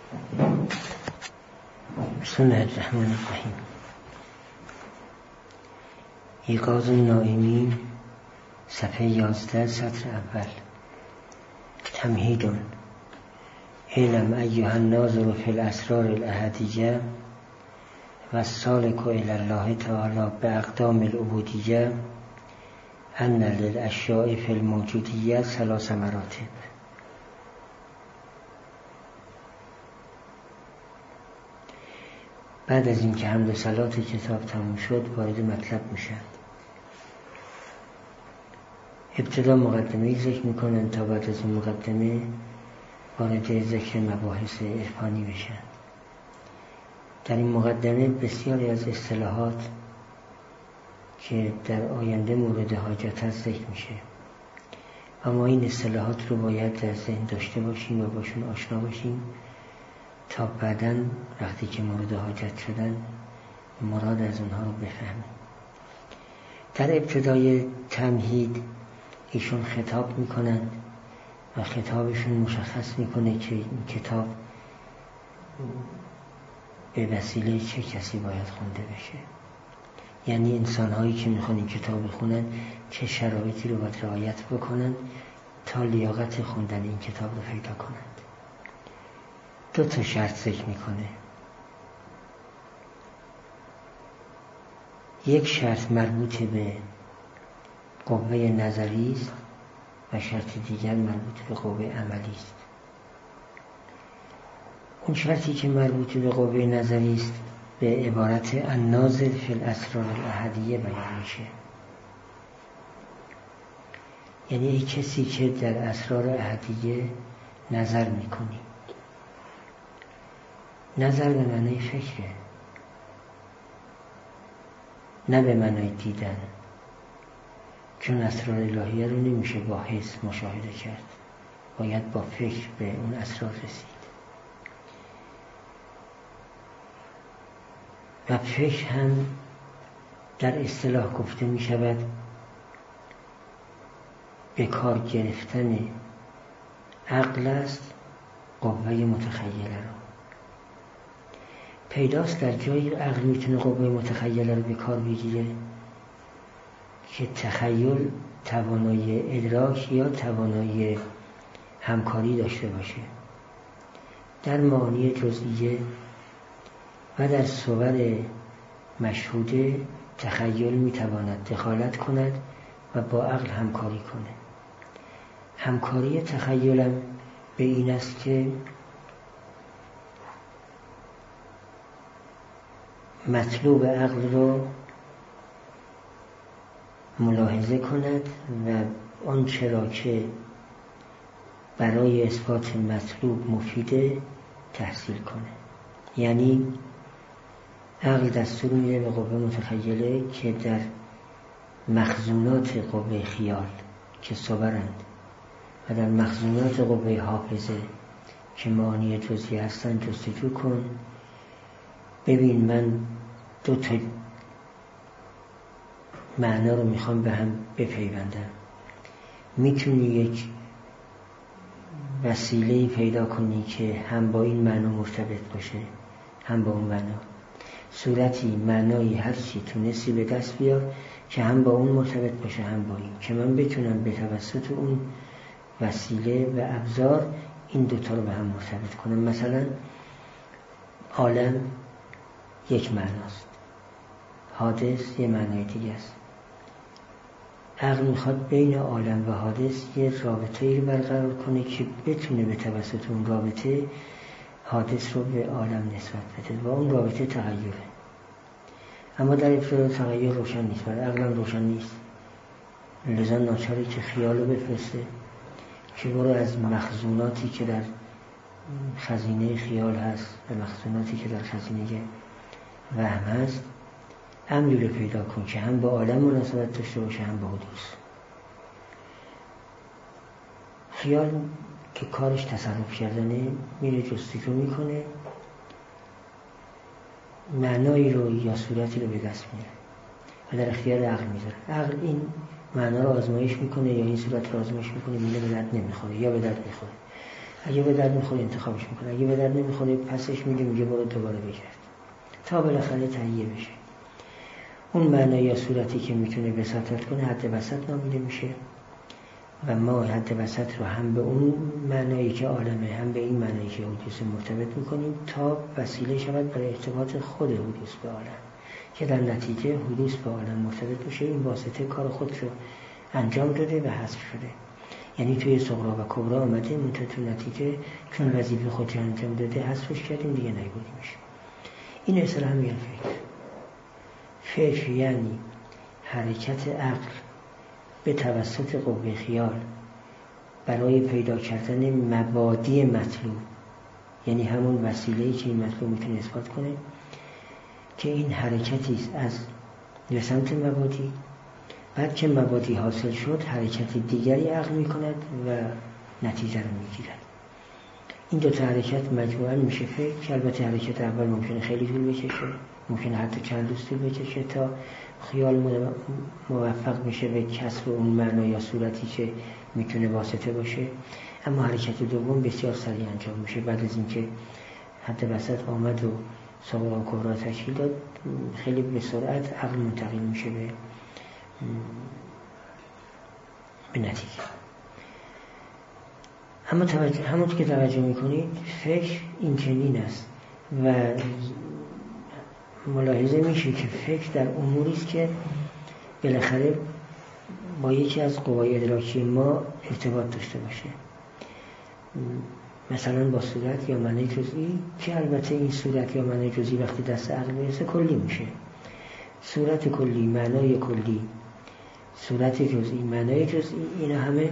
بسم الله الرحمن الرحیم. ایقاظ النائمین، صفحه 11، سطر اول. تمهید. اعلم ایها الناظر فی الاسرار الاحدیه و السالک الی الله تعالی باقدام العبودیه ان للاشیاء فی الموجودیه 3 مراتب. بعد از اینکه حمد و صلات کتاب تموم شد وارد مطلب میشن. ابتدا مقدمه ذکر میکنن تا بعد از این مقدمه وارد ذکر مباحث عرفانی بشن. در این مقدمه بسیاری از اصطلاحات که در آینده مورد حاجت هست ذکر میشه، اما این اصطلاحات رو باید در ذهن داشته باشیم و باشون آشنا باشیم تا بعداً وقتی که مورد حاجت شدن مراد از اونها رو بفهمیم. در ابتدای تمهید ایشون خطاب میکنند و خطابشون مشخص میکنه که این کتاب به وسیله چه کسی باید خونده بشه، یعنی انسان‌هایی که میخوان این کتاب بخونن چه شرایطی رو باید رعایت بکنن تا لیاقت خوندن این کتاب رو پیدا کنند. 2 شرط ذکر میکنه. یک شرط مربوط به قوه نظری است و شرط دیگر مربوط به قوه عملی است. اون شرطی که مربوط به قوه نظری است به عبارت الناظر فی الاسرار الاحدیه بیان میشه. یعنی ای کسی که در اسرار احدیه نظر میکنی. نظر به معنی فکره، نه به معنی دیدن، چون اسرار الهیه رو نمیشه با حس مشاهده کرد، باید با فکر به اون اسرار رسید. و فکر هم در اصطلاح گفته می شود به کار گرفتن عقل است قوه متخیله رو. پیداست در جایی عقل میتونه قوه متخیله رو به کار بگیره که تخیل توانایی ادراک یا توانایی همکاری داشته باشه. در معانی جزئیه و در صور مشهوده تخیل میتواند دخالت کند و با عقل همکاری کنه. همکاری تخیلم به این است که مطلوب عقل رو ملاحظه کند و آنچه را که برای اثبات مطلوب مفیده تحصیل کنه. یعنی عقل دستور میده به قوه متخیله که در مخزونات قوه خیال که صورند و در مخزونات قوه حافظه که معانی جزئی هستن جستجو کن. ببین من 2 معنا رو میخوام به هم بپیوندم. میتونی یک وسیله پیدا کنی که هم با این معنا مرتبط باشه هم با اون معنا، صورتی معنایی هر چی تونستی به دست بیار که هم با اون مرتبط باشه هم با این، که من بتونم به توسط اون وسیله و ابزار این 2 رو به هم مرتبط کنم. مثلا عالم یک معناست، حادث یه معنای دیگه است. عقل میخواد بین عالم و حادث یه رابطه‌ای رو برقرار کنه که بتونه به توسط اون رابطه حادث رو به عالم نسبت بده و اون رابطه تغییره. اما در ابتدا تغییر روشن نیست، برای عقلم روشن نیست، لذا ناچاره که خیال رو بفرسته که برو از مخزوناتی که در خزینه خیال هست و مخزوناتی که در خزینه وهم هست امری رو پیدا کن که هم با عالم مناسبت داشته باشه هم با حدوث. خیال که کارش تصرف کردنه میره جستجو میکنه، معنایی رو یا صورتی رو به دست میاره و در اختیار عقل میذاره. عقل این معنا رو آزمایش میکنه یا این صورت رو آزمایش میکنه، میله به درد نمیخوره یا به درد میخوره. اگه به درد میخوره انتخابش میکنه، اگه به درد نمیخوره پسش میده، میگه برو دوباره بگرد تا بالاخره تهیه بشه. اون معنا یا صورتی که میتونه وساطت کنه حد وسط نامیده میشه و ما حد وسط رو هم به اون معنایی که عالمه هم به این معنایی که حدوث مرتبط میکنیم تا وسیله شود برای ارتباط خود حدوث به عالم که در نتیجه حدوث به عالم مرتبط بشه. این واسطه کار خود رو انجام داده و حذف شده، یعنی توی صغرا و کبرا آمده، منتها تو نتیجه چون وظیفه خود رو انجام داده حذفش کردیم، دیگه نیبودیمش. این اصطلاح میگن فکر یعنی حرکت عقل به توسط قوه خیال برای پیدا کردن مبادی مطلوب، یعنی همون وسیله‌ای که این مطلوب میتونه اثبات کنه، که این حرکتی است از به سمت مبادی. بعد که مبادی حاصل شد حرکت دیگری عقل میکند و نتیجه رو میگیرد. این دو تا حرکت مجموعاً میشه فکر، که البته حرکت اول ممکنه خیلی طول بکشه، ممکنه حتی چند روز طول بکشه تا خیال موفق میشه به کسب اون معنا یا صورتی که میتونه واسطه باشه، اما حرکت دوم بسیار سریع انجام میشه. بعد از اینکه حد وسط آمد و صغرا و کبرا تشکیل داد، خیلی به سرعت عقل منتقل میشه به نتیجه. اما همون که توجه میکنید فکر این چنین است و ملاحظه میشه که فکر در اموری است که بالاخره با یکی از قوای ادراکی ما ارتباط داشته باشه، مثلا با صورت یا معنی جزئی، که البته این صورت یا معنی جزئی وقتی دست عقل میرسه کلی میشه. صورت کلی، معنای کلی، صورت جزئی، معنای جزئی، اینا همه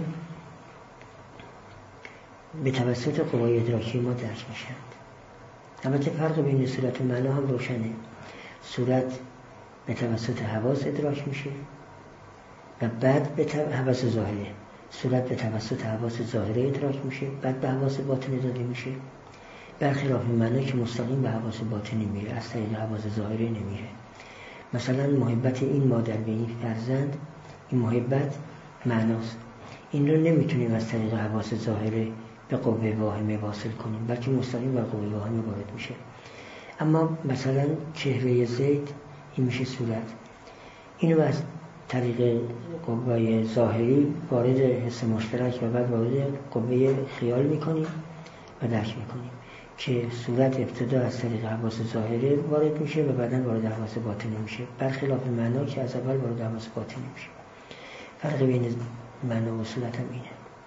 به توسط قوای ادراکی ما درک میشند. البته فرق بین صورت و معنا هم روشنه. صورت به توسط حواس ادراک میشه و بعد به حواس ظاهره. صورت به توسط حواس ظاهره ادراک میشه، بعد به حواس باطنی داده میشه، برخلاف معنا که مستقیم به حواس باطنی میره، از طریق حواس ظاهره نمیره. مثلا محبت این مادر به این فرزند، این محبت معناست، این رو نمیتونیم از طریق حواس ظاهره به قوه واهمه واصل کنیم، بلکه مستقیم به قوه واهمه وارد میشه. اما مثلا چهره زید، این میشه صورت، اینو از طریق قوه ظاهری وارد حس مشترک و بعد وارد قوه خیال میکنیم و درک میکنیم، که صورت ابتدا از طریق حواس ظاهره وارد میشه و بعداً وارد حواس باطنی میشه، برخلاف معنا که از اول وارد حواس باطنی میشه. فرق بین معنا و صورت هم اینه.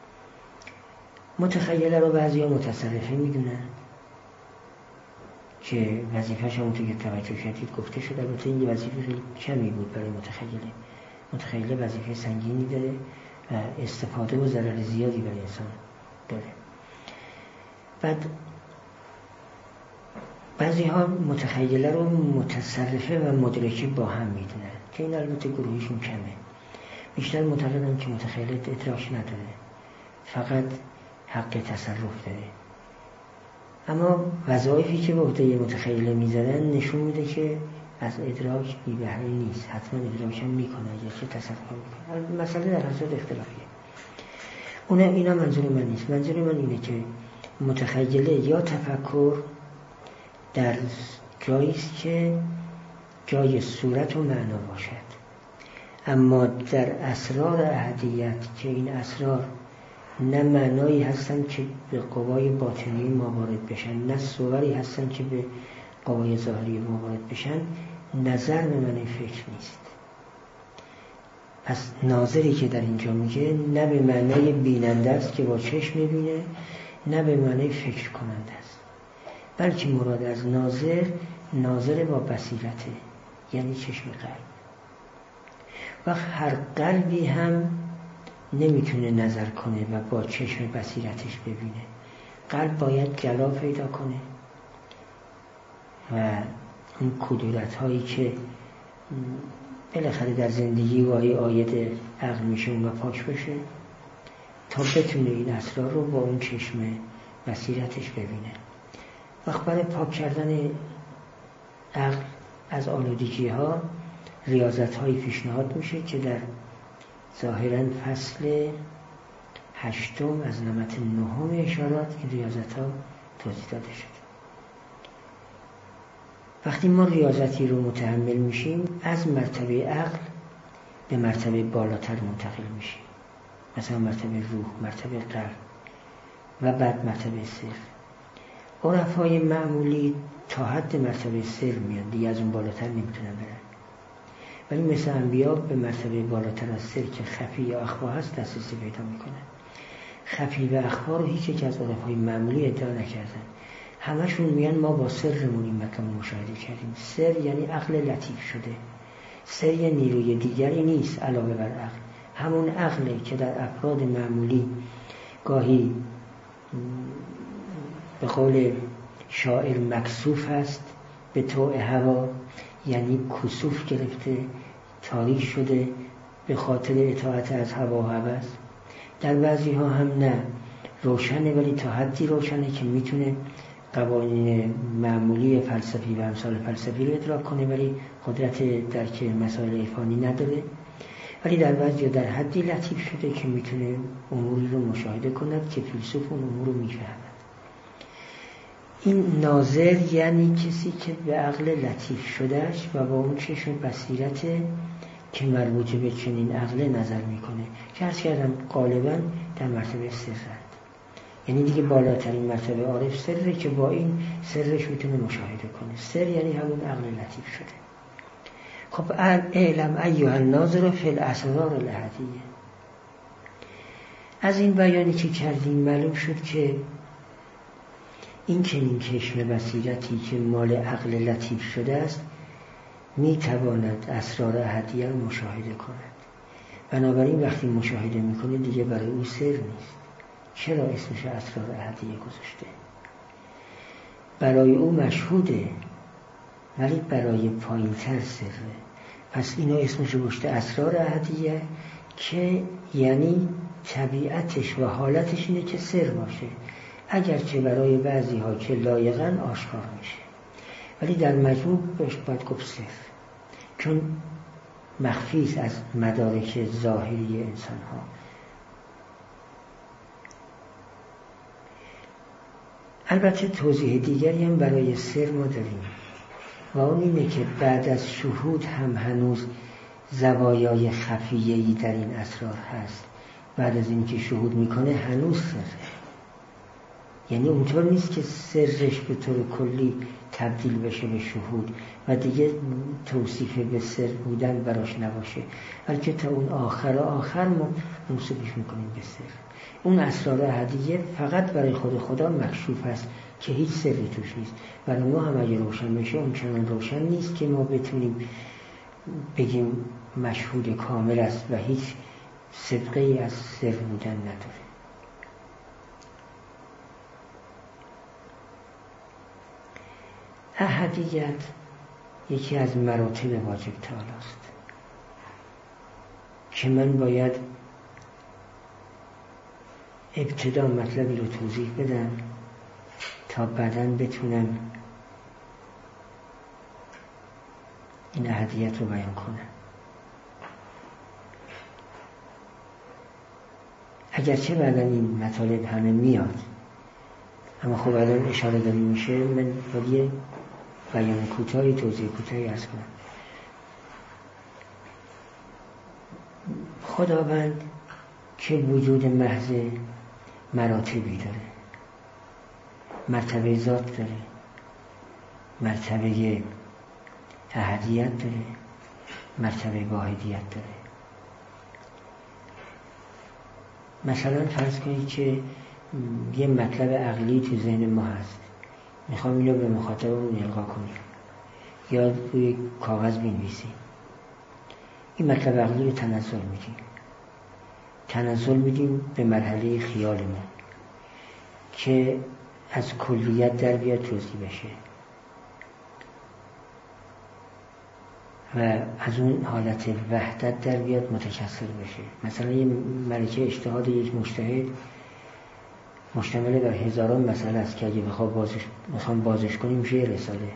متخیله رو بعضی ها متصرفه میدونن که وظیفه‌ش همونطور که توجه کردید گفته شد. البته این وظیفه خیلی کمی بود برای متخیله. متخیله وظیفه سنگینی داره و استفاده و ضرر زیادی برای انسان داره. بعد بعضی ها متخیله رو متصرفه و مدرکه با هم میدونن، که این البته گروهشون کمه. بیشتر معتقدن که متخیله ادراک نداره، فقط حق تصرف داره. اما وظایفی که به عهده متخیله میذارن نشون میده که از ادراک بی بهره نیست، حتما ادراک هم میکنه یا چه تصرف میکنه. مسئله در حضرت اختلافیه. اینا منظور من نیست. منظور من اینه که متخیله یا تفکر در جاییست که جای صورت و معنا باشد، اما در اسرار احدیت که این اسرار نه معنایی هستن که به قوای باطنی ما وارد بشن، نه صوری هستن که به قوای ظاهری ما وارد بشن، نظر به معنی فکر نیست. پس ناظری که در اینجا میگه نه به معنی بیننده است که با چشم میبینه، نه به معنی فکر کننده است، بلکه مراد از ناظر با بصیرته، یعنی چشم قلب. و هر قلبی هم نمیتونه نظر کنه و با چشم بصیرتش ببینه. قلب باید جلا پیدا کنه و اون کدورت هایی که بالاخره در زندگی گاهی عاید عقل میشه و پاک بشه تا بتونه این اسرار رو با اون چشم بصیرتش ببینه. وقت برای پاک کردن عقل از آلودگی ها ریاضت های پیشنهاد میشه که در ظاهراً فصل هشتم از نمط نهم اشارات این ریاضت ها توضیح داده شد. وقتی ما ریاضتی رو متحمل میشیم از مرتبه عقل به مرتبه بالاتر منتقل میشیم، مثلا مرتبه روح، مرتبه قلب و بعد مرتبه سر. عرفای معمولی تا حد مرتبه سر میاد، دیگه از اون بالاتر نمیتونن برن، ولی مثل انبیا به مرتبه بالاتر از سر که خفی یا اخفا هست دسترسی پیدا میکنن. خفی و اخفا رو هیچ یک از عرفای معمولی ادعا نکردن، همشون میگن ما با سرمون این مطلب مشاهده کردیم. سر یعنی عقل لطیف شده، سر یه نیروی دیگری نیست علاوه بر عقل، همون عقله که در افراد معمولی گاهی به قول شاعر مکسوف است به طوع هوا، یعنی کسوف گرفته، تاریک شده به خاطر اطاعت از هوا و هوس. در بعضی ها هم نه، روشنه ولی تا حدی روشنه که میتونه قوانین معمولی فلسفی و امثال فلسفی رو ادراک کنه ولی قدرت درک مسائل عرفانی نداره. ولی در بعضی ها در حدی لطیف شده که میتونه اموری رو مشاهده کند که فیلسوف اون امور رو میفهمد. این ناظر یعنی کسی که به عقل لطیف شدهش و با اون چشم بصیرت که مربوطه به چنین عقل نظر میکنه که عرض کردم غالبا در مرتبه سرند، یعنی دیگه بالاترین مرتبه عارف سره که با این سرش میتونه مشاهده کنه. سر یعنی همون عقل لطیف شده. خب اعلم ایها الناظر فی الاسرار الاحدیه. از این بیانی که کردیم معلوم شد که این چنین چشم بصیرتی که مال عقل لطیف شده است میتواند اسرار احدیه رو مشاهده کند. بنابراین وقتی مشاهده میکنه دیگه برای او سر نیست. چرا اسمش اسرار احدیه گذاشته؟ برای او مشهوده ولی برای پایین تر سره، پس اینو اسمش گذاشته اسرار احدیه که یعنی طبیعتش و حالتش اینه که سر باشه، اگرچه برای بعضی ها که لایقن آشکار میشه، ولی در مجموع بهش باید گفت سر، چون مخفیست از مدارک ظاهری انسان ها. البته توضیح دیگری هم برای سر ما داریم و اون اینه که بعد از شهود هم هنوز زوایای خفیه‌ای در این اسرار هست. بعد از این که شهود میکنه هنوز سره، یعنی اونطور نیست که سرش به طور کلی تبدیل بشه به شهود و دیگه توصیف به سر بودن براش نباشه، بلکه تا اون آخر ما منسوبش میکنیم به سر. اون اسرار احدیه فقط برای خدا مکشوف است که هیچ سری توش نیست. برای ما هم اگه روشن بشه اون چنان روشن نیست که ما بتونیم بگیم مشهود کامل است و هیچ صدقه‌ای از سر بودن نداره. احدیت یکی از مراتب واجب تعالی است که من باید ابتدا مطلبی رو توضیح بدم تا بعداً بتونم این احدیت رو بیان کنم. اگرچه بعداً این مطالب همه میاد، اما خب الان اشاره داری میشه، من باید بیان کوتاهی توضیح کوتاهی عرض کنم. خداوند که وجود محض مراتبی داره، مرتبه ذات داره، مرتبه احدیت داره، مرتبه واحدیت داره. مثلا فرض کنید که یه مطلب عقلی تو ذهن ما هست، میخوام اینو به مخاطبمون القا کنیم یا روی کاغذ بنویسیم. این مطلب عقلی رو تنزل میدیم به مرحله خیال ما که از کلیت در بیاد جزئی بشه و از اون حالت وحدت در بیاد متکثر بشه. مثلا یه ملکه اجتهاد یک مجتهد مشتمل بر هزاران مسئله است که اگه بخوام بازش کنیم میشه یه رساله،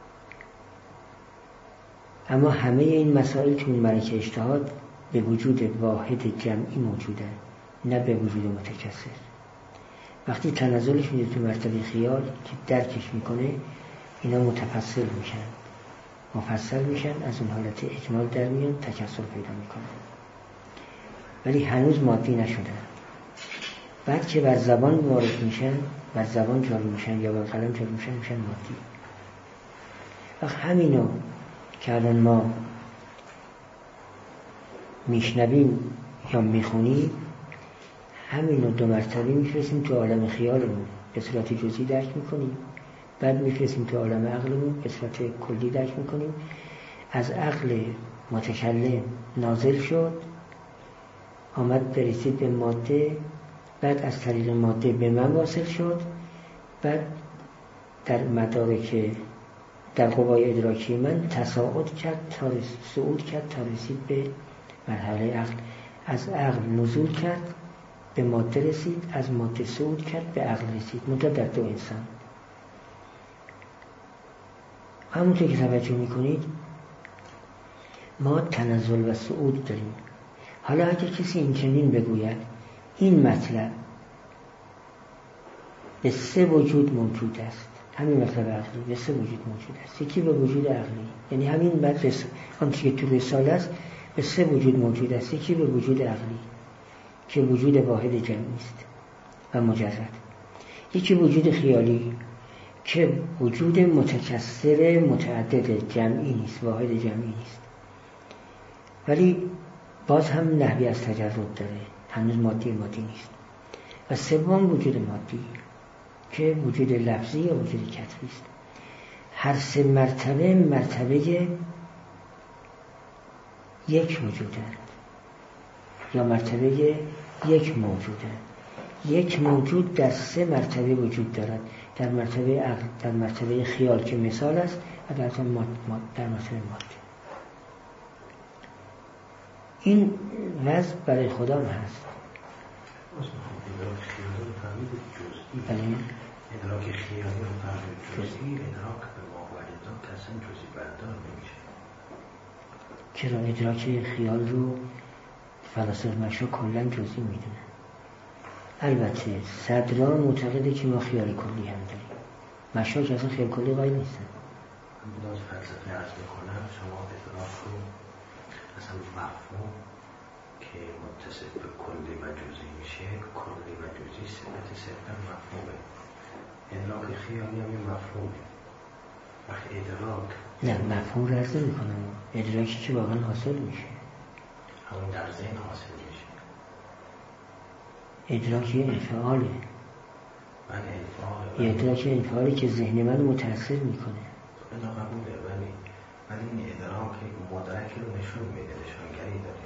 اما همه این مسائل که اون ملکه اجتهاد به وجود واحد جمعی موجودن، نه به وجود متکثر. وقتی تنزلش میده تو مرتبه خیال که درکش میکنه، اینا متفصل میشن، مفصل میشن، از اون حالت اجمال در میان، تکثر پیدا میکنن، ولی هنوز مادی نشدن. بعد که بر زبان وارد میشن، بر زبان جاری میشن یا بر قلم جاری میشن، میشن مادی. وقت همینو که الان ما میشنویم یا میخونیم، همینو دو مرتبه میفرستیم تو عالم خیالمون، به صورت جزئی درک میکنیم، بعد میفرستیم تو عالم عقلمون، به صورت کلی درک میکنیم. از عقل متکلم نازل شد، آمد برسید به ماده، بعد از طریق ماده به من واصل شد، بعد در مدارک، در قوای ادراکی من تصاعد کرد، صعود کرد تا رسید به مرحله عقل. از عقل نزول کرد، به ماده رسید، از ماده صعود کرد، به عقل رسید، منتها در دو انسان. همونطور که توجه میکنید ما تنزل و صعود داریم. حالا اگر کسی این چنین بگوید این مطلب به 3 وجود موجود است، همین مطلب عقلی به 3 وجود موجود است، یکی به وجود عقلی، یعنی همین بعد آنچه که تو رساله است به 3 وجود موجود است، یکی به وجود عقلی که وجود واحد جمعی است و مجرد، یکی وجود خیالی که وجود متکثر متعدد جمعی نیست، واحد جمعی نیست، ولی باز هم نحوی از تجرد داره، هنوز مادی نیست. و سوم وجود مادی که وجود لفظی یا وجود کتبی است. هر 3 مرتبه یک وجودند یا مرتبه یک موجودند. یک موجود در 3 مرتبه وجود دارد، در مرتبه عقل، در مرتبه خیال که مثال است، و در مرتبه ماده. این وضع برای خدا هست. بله. ادراک خیالی رو فهمید جزئی، ادراک به ماوردان که اصلا جزئی بردار نمیشه. چرا ادراک خیال رو فلاسفه مشا کلا جزئی میدونه؟ البته صدرا معتقده که ما خیال کلی هم داریم، مشا که اصلا خیال کلی قائل نیستن. من از فلسفه عرض میکنم شما ادراک رو اصلا مفهوم که متصل به کلی و جزئی میشه، کلی و جزئی صفت مفهومه. ادراک خیالی هم مفهومه. وقتی ادراک نه مفهوم رو عرض نمی‌کنم، ادراکی که واقعا حاصل میشه، همون در ذهن حاصل میشه. ادراک انفعاله. انفعال ادراک انفعالی که ذهن من متأثر میکنه. اینا قبوله، ولی این ادراک مدرک رو نشون میده، نشانگری داره.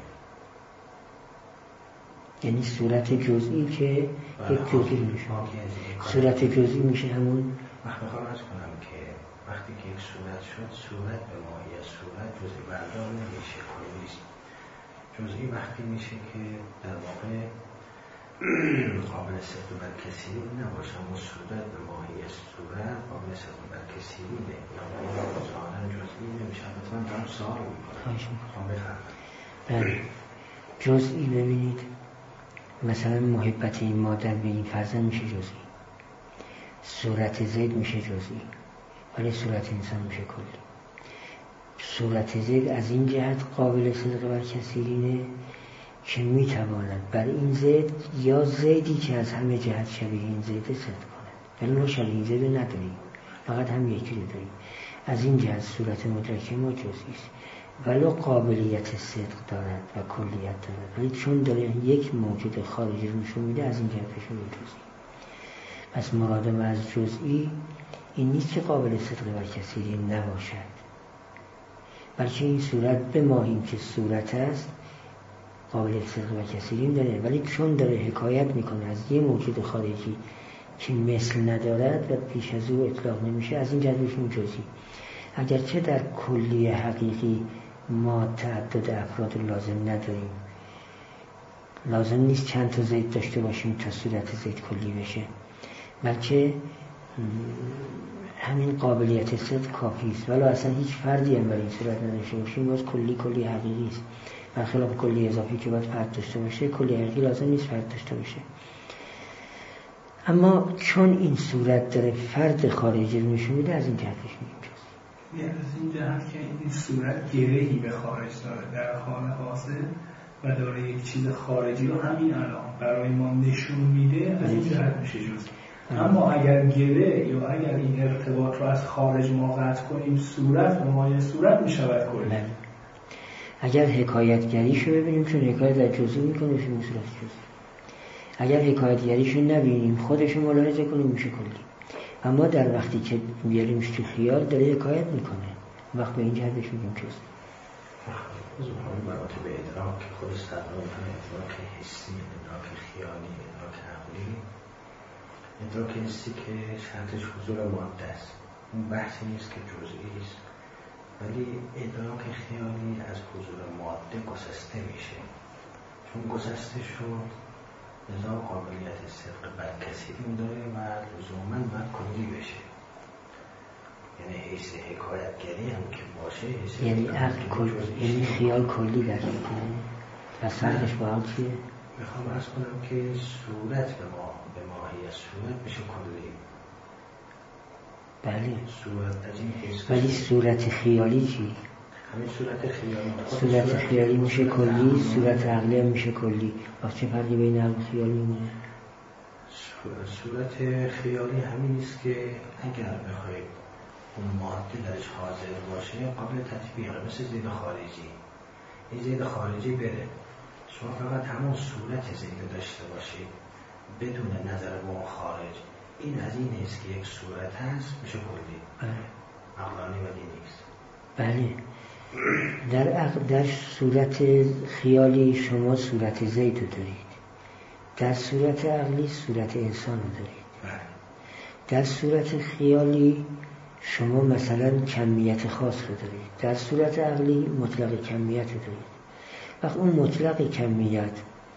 یعنی صورت جزئی که یک جزئی میشه. صورت جزئی میشه همون. وقتی میخوام عرض کنم که وقتی که یک صورت شد، صورت به ماهیت صورت جزئی بردار نمیشه، کلیست. جزئی وقتی میشه که در واقع قابل صدق بر کسی نباشه، اما صورت به ماهیت صورت قابل صدق بر کسی نه، یا ظاهرا جزئی نمیشه. من دارم سوال میکنم بله جزئی. ببینید مثلا محبت این مادر به این فرزند میشه جزئی، صورت زید میشه جزئی، ولی صورت انسان میشه کلی. صورت زید از این جهت قابل صدق بر کثیرینه که میتواند بر این زید یا زیدی که از همه جهت شبیه این زید صدق کند، ولی ما شبیه این زید نداریم، فقط هم یکی رو داریم. از این جهت صورت مدرک ما جزئی است، ولو قابلیت صدق دارد و کلیت دارد، ولی چون داره یک موجود خارجی رو نشون میده، از این جهتش رو جزئی. پس مراد ما از جزئی این نیست که قابل صدق بر کثیری نباشد، بلکه این صورت به ماهیم که صورت است قابل صدق بر کثیری داره، ولی چون داره حکایت میکنه از یه موجود خارجی که مثل ندارد و پیش از او اطلاق نمیشه، از این جهتشون جزئی. اگرچه در کلی حقیقی ما تعدد افراد لازم نداریم، لازم نیست چند تا زید داشته باشیم تا صورت زید کلی بشه، بلکه همین قابلیت صدق کافی است، ولی اصلا هیچ فردی هم برای این صورت نداشته باشیم، باز کلی حقیقی است. برخلاف کلی اضافی که باید فرد داشته باشه، کلی حقیقی لازم نیست فرد داشته باشه. اما چون این صورت داره فرد خارجی رو نشون میده، از این جهتش میگیم جزئی. یعنی از این جهت که این صورت گرهی به خارج داره در حال حاضر و داره یک چیز خارجی رو همین الان برای ما نشون میده، از این جهت میشه جزئی. اما اگر گره یا اگر این ارتباط رو از خارج ما قطع کنیم، صورت به مایه صورت میشود کلی. اگر حکایتگریشو ببینیم، چون حکایت در جزئی میکنه میشه صورت جزئی. اگر حکایتگریشو نبینیم، خودشو ملاحظه کنیم، میشه کلی. اما در وقتی که بیاریمش تو خیال، داره حکایت میکنه، وقت به این جهتش میگیم جزئی. از اون مراتب ادراک خود استقلال ادراک حسی، ادراک خیالی، ادراک عقلی. ادراک حسی که شرطش حضور ماده است، اون بحثی نیست که جزئی است، ولی ادراک خیالی از حضور ماده گسسته میشه. چون گسسته شد، لذا قابلیت صدق برکسیدیم داره و لزوماً باید کلی بشه. یعنی حیث حکایتگری هم که باشه، یعنی عقل کلی، یعنی خیال کلی در میکنه و فرقش با عقل چیه؟ میخوام عرض کنم که صورت به ماهیت صورت میشه کلی. بله. صورت از این حیث. ولی صورت خیالی چی؟ همین صورت خیالی. صورت خیالی میشه کلی، صورت عقلی هم میشه کلی. وقت چه فرقی بین عقل و خیالی میمونه؟ صورت خیالی همین است که اگر بخواید اون ماده درش حاضر باشه قابل تطبیقه، مثل زید خارجی. این زید خارجی بره، شما فقط همون صورت زید داشته باشید بدون نظر به اون خارج. این از این است که یک صورت هست میشه کلی. عقلانی ولی نیست. بله. در صورت خیالی شما صورت زید رو دارید، در صورت عقلی صورت انسان رو دارید. در صورت خیالی شما مثلا کمیت خاص رو دارید، در صورت عقلی مطلق کمیت رو دارید. وقت اون مطلق کمیت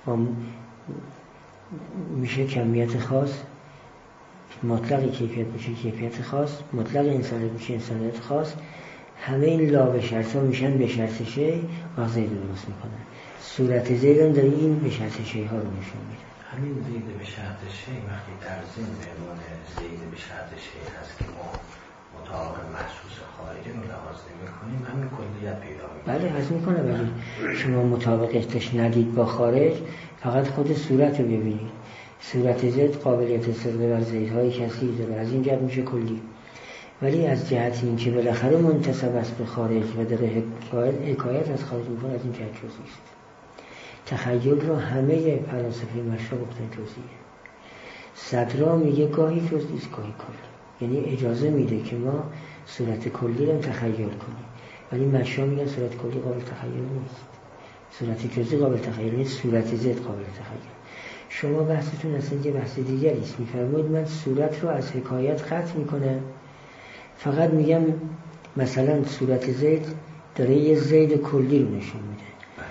میشه کمیت خاص، مطلق کیفیت میشه کیفیت خاص، مطلق انسانیت میشه انسانیت خاص. همه این لا به شرط ها میشن به شرط شی و زید درست میکنن. صورت زید هم داره این به شرط شی ها رو نشون میده. همین زید به شرط شی وقتی در ضمن عنوان زید به شرط شی هست که ما مطابق محسوس خارجی رو لحاظ نمی‌کنیم، همین کلیت پیدا می‌کنه. بله هست میکنه، ولی شما مطابقتش ندید با خارج، فقط خود صورت رو ببینید. صورت زید قابلیت صدق بر زیدهای کثیر داره، از این جهت میشه کلی. ولی از جهت این که بالاخره منتسب است به خارج و داره حکایت از خارج میکنه، از این جهت جزئی است. تخیل رو همه فلاسفه مشرق گفتن جزئیه. صدرا میگه گاهی جزئی است گاهی کلی، یعنی اجازه میده که ما صورت کلی رو تخیل کنیم، ولی مشرق میگن صورت کلی قابل تخیل نیست، صورت جزئی قابل تخیل نیست، صورت زد قابل تخیل. شما بحثتون اصلا یه بحث دیگری است. میفرمایید من صورت رو از حکایت قطع میکنم، فقط میگم مثلا صورت زید داره یه زید کلی رو نشون میده،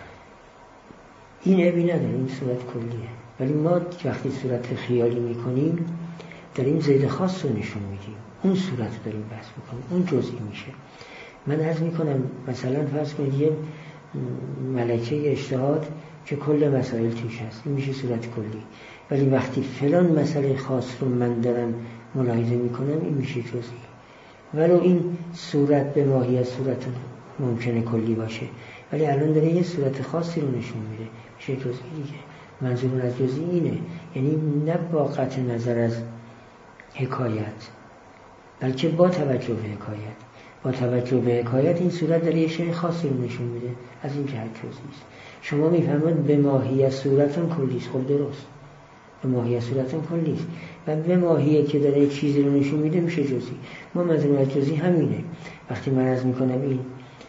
این عیبی نداره، این صورت کلیه. ولی ما وقتی صورت خیالی میکنیم داریم زید خاص رو نشون میدیم، اون صورت رو داریم بحث میکنیم، اون جزئی میشه. من عرض میکنم مثلا فرض کنید یه ملکه اجتهاد که کل مسائل توش هست، این میشه صورت کلی. ولی وقتی فلان مسئله خاص رو من دارم ملاحظه میکنم، این میشه جزئی. ولو این صورت به ماهیت صورت ممکنه کلی باشه، ولی الان داره یه صورت خاصی رو نشون میده، میشه جزئی دیگه. منظور از جزئی اینه، یعنی نه با قطع نظر از حکایت، بلکه با توجه به حکایت. با توجه به حکایت این صورت داره یه شیء خاصی رو نشون میده، از این جهت جزئی است. شما میفهمید به ماهیت صورتون کلی است، خب درست، به ماهیت صورتون کلی است و به ماهیت که داره یک چیزی رو نشون میده میشه جزئی. ما منظور از جزئی همینه. وقتی من عرض میکنم این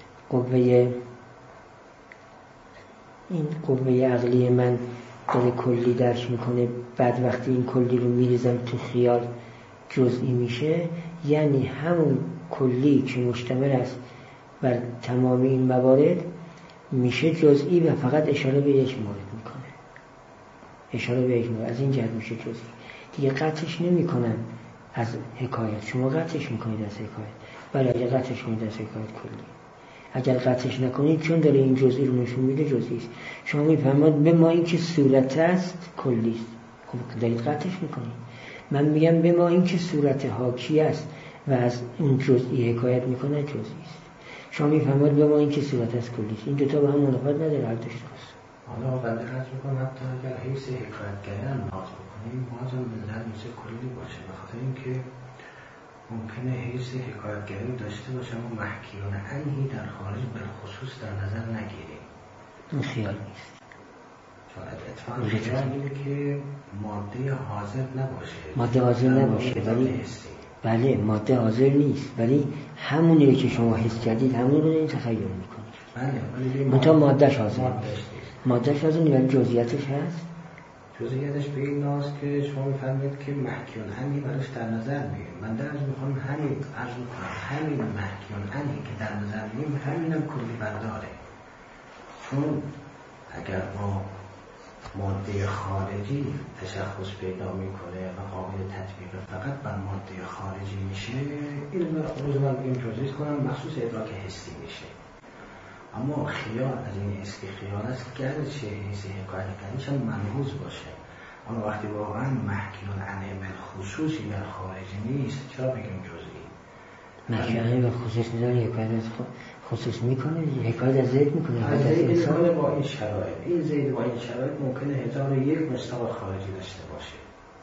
قوه عقلی من داره کلی درک میکنه، بعد وقتی این کلی رو میریزم تو خیال جزئی میشه، یعنی همون کلی که مشتمل است بر تمام این موارد میشه جزئی و فقط اشاره به یک مورد میکنه، اشاره به یک مورد، از این جهت میشه جزئی. دیگه قطعش نمیکنن از حکایت، شما قطعش میکنید از حکایت، ولی اگه قطعش کنید از حکایت کلی. اگر قطعش نکنید چون داره این جزئی رو نشون میده جزئی است. شما میفهمید به ما این که صورت است کلی است، خب دارید قطعش میکنید. من میگم به ما این که صورت حاکی است و از اون جزئی حکایت میکنه جزئی است. شما میفهمید به ما این که صورت است کلی است. این دو تا با هم منافات نداره، هر دوش درست. حالا بنده عرض میکنم حتی اگر حیث حکایتگری هم ناز بکنیم باز هم نظر میشه کلی باشه، بخاطر اینکه ممکنه حیث حکایتگری داشته باشه اما محکیون عنهی در خارج بالخصوص در نظر نگیریم. این خیال نیست. چون اتفاقا خیال اینه که ماده حاضر نباشه. ماده حاضر نباشه ولی بله ماده حاضر نیست، ولی همونی که شما حس کردید همون رو این تخیل میکنید. بله ولی منتها مادهش حاضر نیست. مادهش حاضر نیست ولی جزئیاتش هست. جزئیاتش به این ناز که شما میفهمید که محکیون عنهی براش در نظر میگیریم. من درش میخوام همین محکیون عنهی که در نظر میگیریم همینم کلی برداره. چون اگر ما ماده خارجی تشخص پیدا میکنه و قابل تطبیق فقط بر ماده خارجی میشه، این روز من بگیم توضیح کنم مخصوص ادراک حسی میشه. اما خیال از این است که خیال است که گرچه حسی حکایت کنیش هم منحوظ باشه، اما وقتی واقعا محکیون عنه بالخصوصی در خارجی نیست چرا بگیم جزئی؟ محکیون عنه بالخصوص میداره حکایت از خصوص میکنه، حکایت از زید میکنه. از زید میکنه با این شرایط. این زید با این شرایط ممکنه 1001 مصداق خارجی داشته باشه.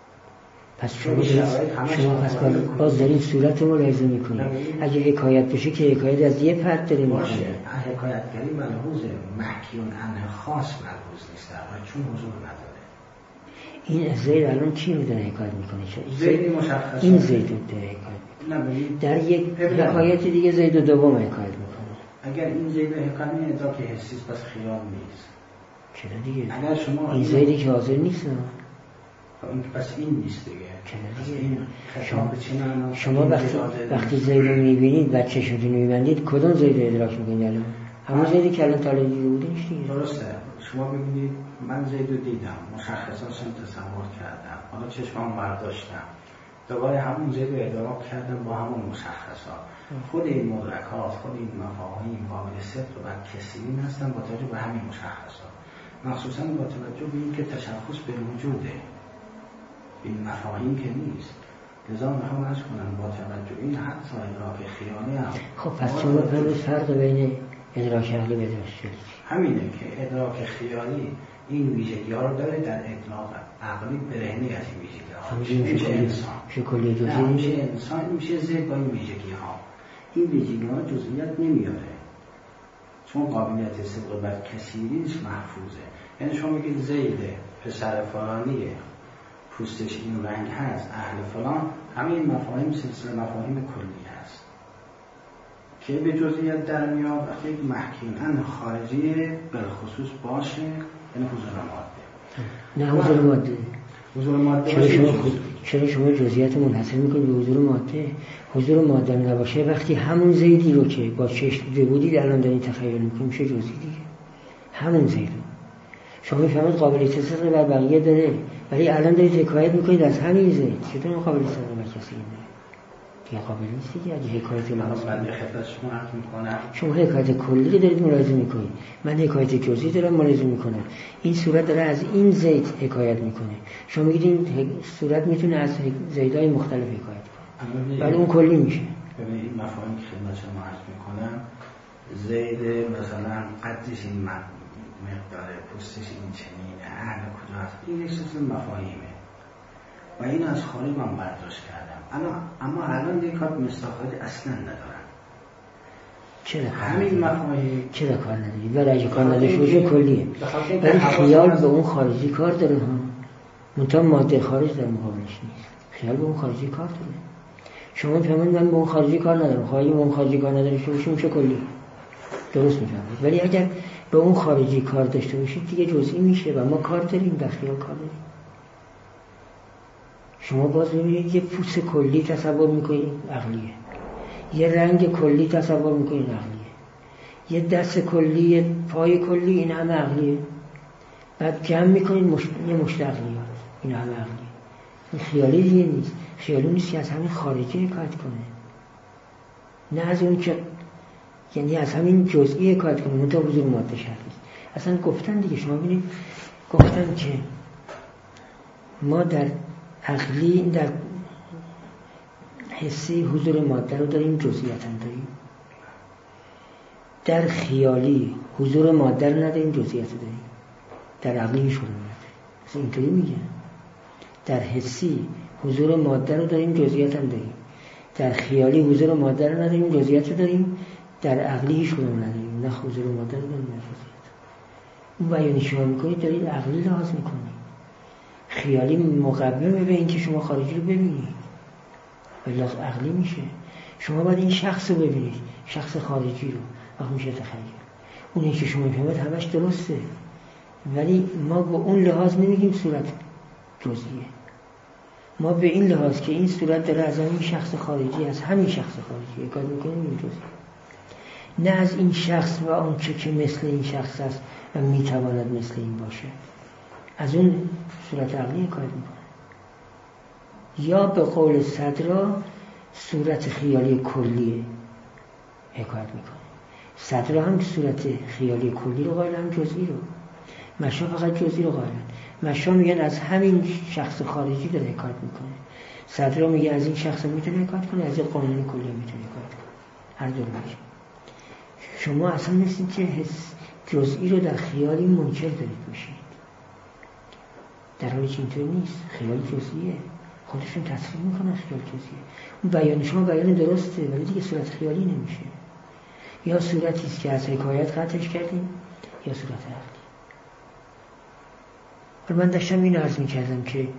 پس شما پس باز دارین صورت رو ملاحظه میکنید. اگه حکایت بشه که حکایت از یه فرد داره میکنه. باشه حکایتگری ملحوظه، محکیون عنه خاص ملحوظ نیست چون حضور نداره. این زید الان کی رو داره حکایت میکنه؟ زید مشخصه. این زید رو داره حکایت میکنه. در یک حکایت دیگه زید دوم حکایت میکنه. اگر این زید حکایت این ادراک حسی است پس خیال نیست. چرا دیگه؟ اگر شما این زیدی که حاضر نیست نه. این پس این نیست دیگه. شما وقتی زید رو میبینید بچه شدین میبندید کدوم زید رو ادراک میکنید الان؟ همون زیدی که الان تالا دیده بودینش دیگه. درسته. شما ببینید من زید رو دیدم، مشخصاشم تصور کردم، حالا چشمم برداشتم، دوباره همون زید رو ادراک کردم با همون مشخصات. خود این مدرکات، خود این مفاهیم قابل صدق و کثیرین هستن با توجه به همین مشخصات، مخصوصا با توجه به اینکه تشخص به وجوده، این مفاهیم که نیست. لذا میخوام عرض کنم با توجه این حتی ادراک خیالی هم خب پس شما فرق بین ادراک عقلی و ادراک خیالی همینه که ادراک خیالی این ویژگی ها رو داره، در ادراک عقلی برهنه از این ویژگی ها میشه انسان، میشه انسان، میشه زید با این ویژگی ها. این ویژگی ها جزئیات نمیاره چون قابلیت صدق بر کثیرینش محفوظه. یعنی شما میگید زید پسر فلانیه، پوستش این رنگ هست، اهل فلان، همه این مفاهیم سلسله مفاهیم کلی هست که به جزئیات در میاد وقتی یک محکیم عنه خارجی بالخصوص باشه، یعنی حضور ماده. نه حضور ماده. حضور ماده چرا شما جزئیات منحصر میکنید به حضور ماده؟ حضور ماده نباشه وقتی همون زیدی رو که با چشم دیده بودید الان دارین تخیل میکنید میشه جزئی دیگه. همون زید شما میفهمید قابلیت صدق بر بقیه داره ولی الان دارید حکایت میکنید از همین زید. چطور قابلیت صدق بر کسی داره؟ دیگه قابل نیست دیگه. اگه حکایت لازم من خدمت شما عرض میکنم، شما حکایت کلی رو دارید ملاحظه میکنید، من حکایت جزئی دارم ملاحظه میکنم. این صورت داره از این زید حکایت میکنه، شما میگید این صورت میتونه از زیدهای مختلف حکایت کنه ولی اون کلی میشه. ببینید این مفاهیم که خدمت شما عرض میکنم، زید مثلا قدش این مقدار، پوستش این چنینه، اهل کجا هست، این یک سلسله مفاهیمه و این از خارج من برداشت کردم. اما الان دیگه کار مستاخرج اصلا ندارن. چرا همین مفاهیم چرا کار نداری؟ برای اگه کار نداشته باشه کلیه، ولی خیال به اون خارجی کار داره ها، منتها ماده خارج در مقابلش نیست. خیال به اون خارجی کار داره. شما فهمید من به اون خارجی کار ندارم، خواهی به اون خارجی کار نداره شما میشه کلی. درست میفهمید؟ ولی اگر به اون خارجی کار داشته باشید دیگه جزئی میشه و ما کار داریم، به خیال کار داریم. شما باز می‌بینید یه پوست کلی تصور می‌کنید عقلیه، یه رنگ کلی تصور می‌کنید عقلیه، یه دست کلی، یه پای کلی، این همه عقلیه. بعد جمع می‌کنید یه مشت عقلیه، این همه عقلیه. این خیالی دیگه نیست. خیالی نیست که از همین خارجی حکایت کنه، نه از اون که یعنی از همین جزئی حکایت کنه، منتها حضور ماده شرط نیست. اصلا گفتن دیگه، شما ببینید گفتن که ما در عقلی، در حسی حضور ماده رو داریم، جزئیت هم داریم. در خیالی حضور ماده رو نداریم، جزئیت رو داریم. در عقلی شروع نداریم. اصلا اینطوری میگن. در حسی حضور ماده رو داریم، جزئیات هم داریم. در خیالی حضور ماده رو نداریم، جزئیات رو داریم. در عقلی هیچ کدوم نداریم، نه حضور ماده رو داریم نه جزئیات. اون بیانی شما میکنید دارید عقلی لحاظ میکنید. خیالی مقومه به این که شما خارجی رو ببینید، ولی عقلی میشه. شما باید این شخص رو ببینید، شخص خارجی رو، وقت میشه تخیل. اونی که شما میفهمید همش درسته، ولی ما با اون لحاظ نمیگیم صورت جزئیه. ما به این لحاظ که این صورت داره از همین شخص خارجی، از همین شخص خارجی کار میکنیم، این جزئیه. نه از این شخص و اون که مثل این شخص است و میتواند مثل این باشه، از اون صورت عقلی کار میکنه. یا به قول صدرا صورت خیالی کلیه حکایت میکنه. صدرا هم صورت خیالی کلی رو قائل، هم جزئی رو. مشا فقط جزئی رو قائلن. مشا میگن از همین شخص خارجی داره حکایت میکنه. صدرا میگه از این شخص میتونه حکایت کنه، از این قانون کلی میتونه حکایت کنه. هر دو میشه. شما اصلا مثل که حس جزئی رو در خیالی منکر دارید میشید، در حالی که اینطور نیست. خیال جزئیه، خودشون تصریح میکنن خیال جزئیه. اون بیان شما بیان درسته، ولی دیگه صورت خیالی نمیشه. یا صورتی است که از حکایت قطعش کردیم، یا صورت عقلی. ولی من داشتم اینو عرض میکردم که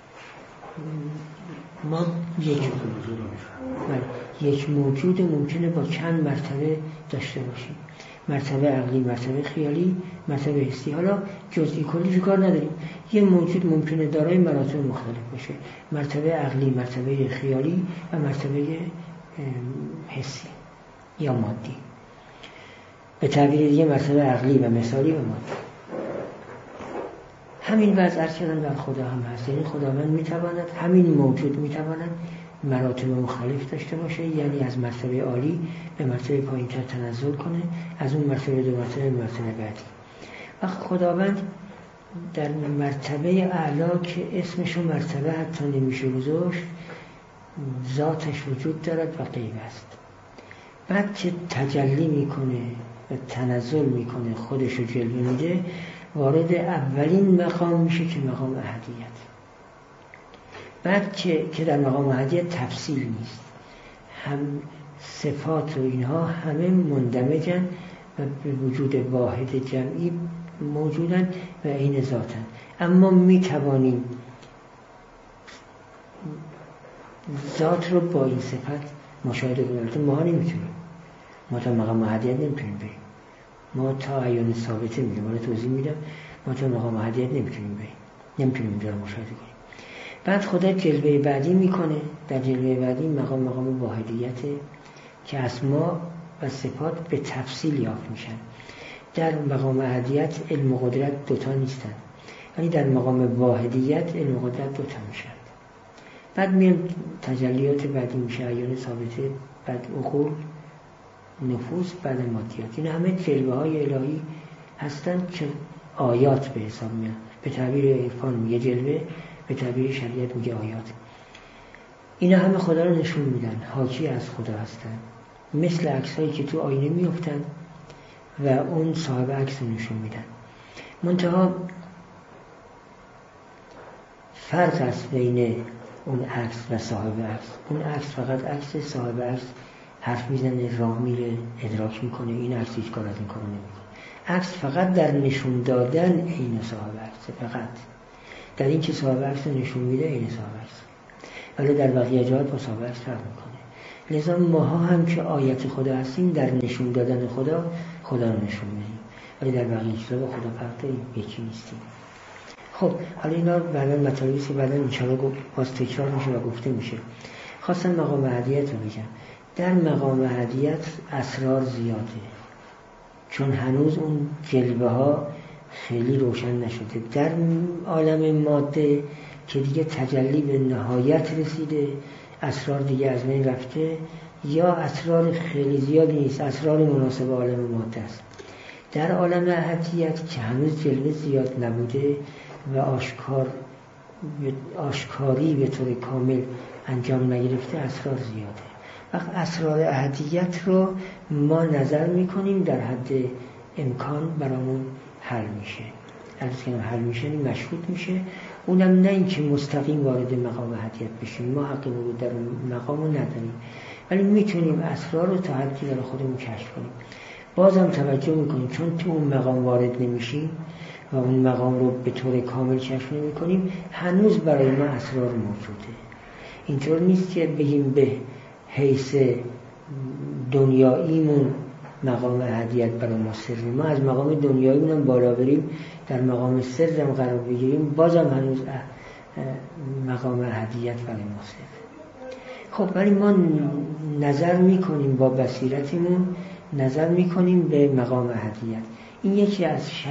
ما یک موجود ممکنه با چند مرتبه داشته باشیم، مرتبه عقلی، مرتبه خیالی، مرتبه حسی. حالا جزئی کلی کار نداریم. یه موجود ممکنه دارای مراتب مختلف باشه، مرتبه عقلی، مرتبه خیالی و مرتبه حسی یا مادی. به تعبیر دیگه مرتبه عقلی و مثالی و مادی. همین وضع عرض کردن در خدا هم هست. یعنی خداوند میتواند، همین موجود میتواند مراتب مختلف داشته باشه، یعنی از مرتبه عالی به مرتبه پایین‌تر تنزل کنه، از اون مرتبه دو مرتبه به مرتبه بعدی. وقت خداوند در مرتبه اعلا که اسمشو مرتبه حتی نمیشه گذاشت، ذاتش وجود دارد و غیب است. بعد که تجلی میکنه و تنزل میکنه، خودشو جلوه میده، وارد اولین مقام میشه که مقام احدیت. بعد که در مقام احدیت تفصیل نیست، هم صفات و اینها همه مندمجن و به وجود واحد جمعی موجودن و عین ذاتن. اما میتوانیم ذات رو با این صفت مشاهده کنیم. ما نمیتونیم، ما تا مقام احدیت نمیتونیم بریم. ما تا عیان ثابته میگم، من توضیح میدم، ما تا مقام احدیت نمیتونیم بریم، نمیتونیم اینجا رو مشاهده کنیم. بعد خدا جلوه بعدی میکنه. در جلوه بعدی مقام واحدیته که اسما و صفات به تفصیل یافت میشن. در مقام احدیت علم و قدرت دوتا نیستن، ولی در مقام واحدیت علم و قدرت دوتا میشن. بعد میرم تجلیات بعدی میشه، عیان ثابته، بعد عقول، نفوس، بعد مادیات. این همه جلوه های الهی هستن که آیات به حساب میان. به تعبیر عرفان میگه جلوه، به تعبیر شریعت میگه آیات. اینا همه خدا رو نشون میدن، حاکی از خدا هستن، مثل عکسایی که تو آینه میافتن و اون صاحب عکس رو نشون میدن. منتها فرق است بین اون عکس و صاحب عکس. اون عکس فقط عکس، صاحب عکس حرف میزنه، راه میره، ادراک میکنه. این عکس هیچ کار از این کارو نمیکنه. عکس فقط در نشون دادن عین صاحب عکس، فقط در این که صاحب عکس نشون میده عین صاحب عکس، ولی در بقیه جهات با صاحب عکس فرق میکنه. لذا ماها هم که آیت خدا هستیم، در نشون دادن خدا رو نشون میدیم، ولی در بقیه چیزا با خدا فرق داریم، یکی نیستیم. خب حالا اینا بعدا مطالبی که بعدا انشاءالله باز تکرار میشه و گفته میشه. خواستم مقام احدیت رو بگم. در مقام احدیت اسرار زیاده، چون هنوز اون جلوه ها خیلی روشن نشده. در عالم ماده که دیگه تجلی به نهایت رسیده، اسرار دیگه از بین رفته، یا اسرار خیلی زیادی نیست، اسرار مناسب عالم ماده است. در عالم احدیت که هنوز جلوه زیاد نبوده و آشکاری به طور کامل انجام نگرفته، اسرار زیاده. وقت اسرار احدیت رو ما نظر میکنیم در حد امکان برامون حل میشه، عرض کنم حل میشه، مشهود میشه. اونم نه این که مستقیم وارد مقام احدیت بشیم، ما حق ورود در مقام رو نداریم، ولی میتونیم اسرار رو تا حدی در خودمون کشف کنیم. بازم توجه میکنیم چون تو اون مقام وارد نمیشیم و اون مقام رو به طور کامل کشف نمیکنیم، هنوز برای ما اسرار موجوده. اینطور نیست که بگیم به حیث دنیاییمون مقام احدیت برای ما سری، ما از مقام دنیاییمون بالا بریم در مقام سرم قرار بگیریم، بازم هنوز مقام احدیت برای ما سر. خب ولی ما نظر میکنیم با بصیرتمون، نظر میکنیم به مقام احدیت. این یکی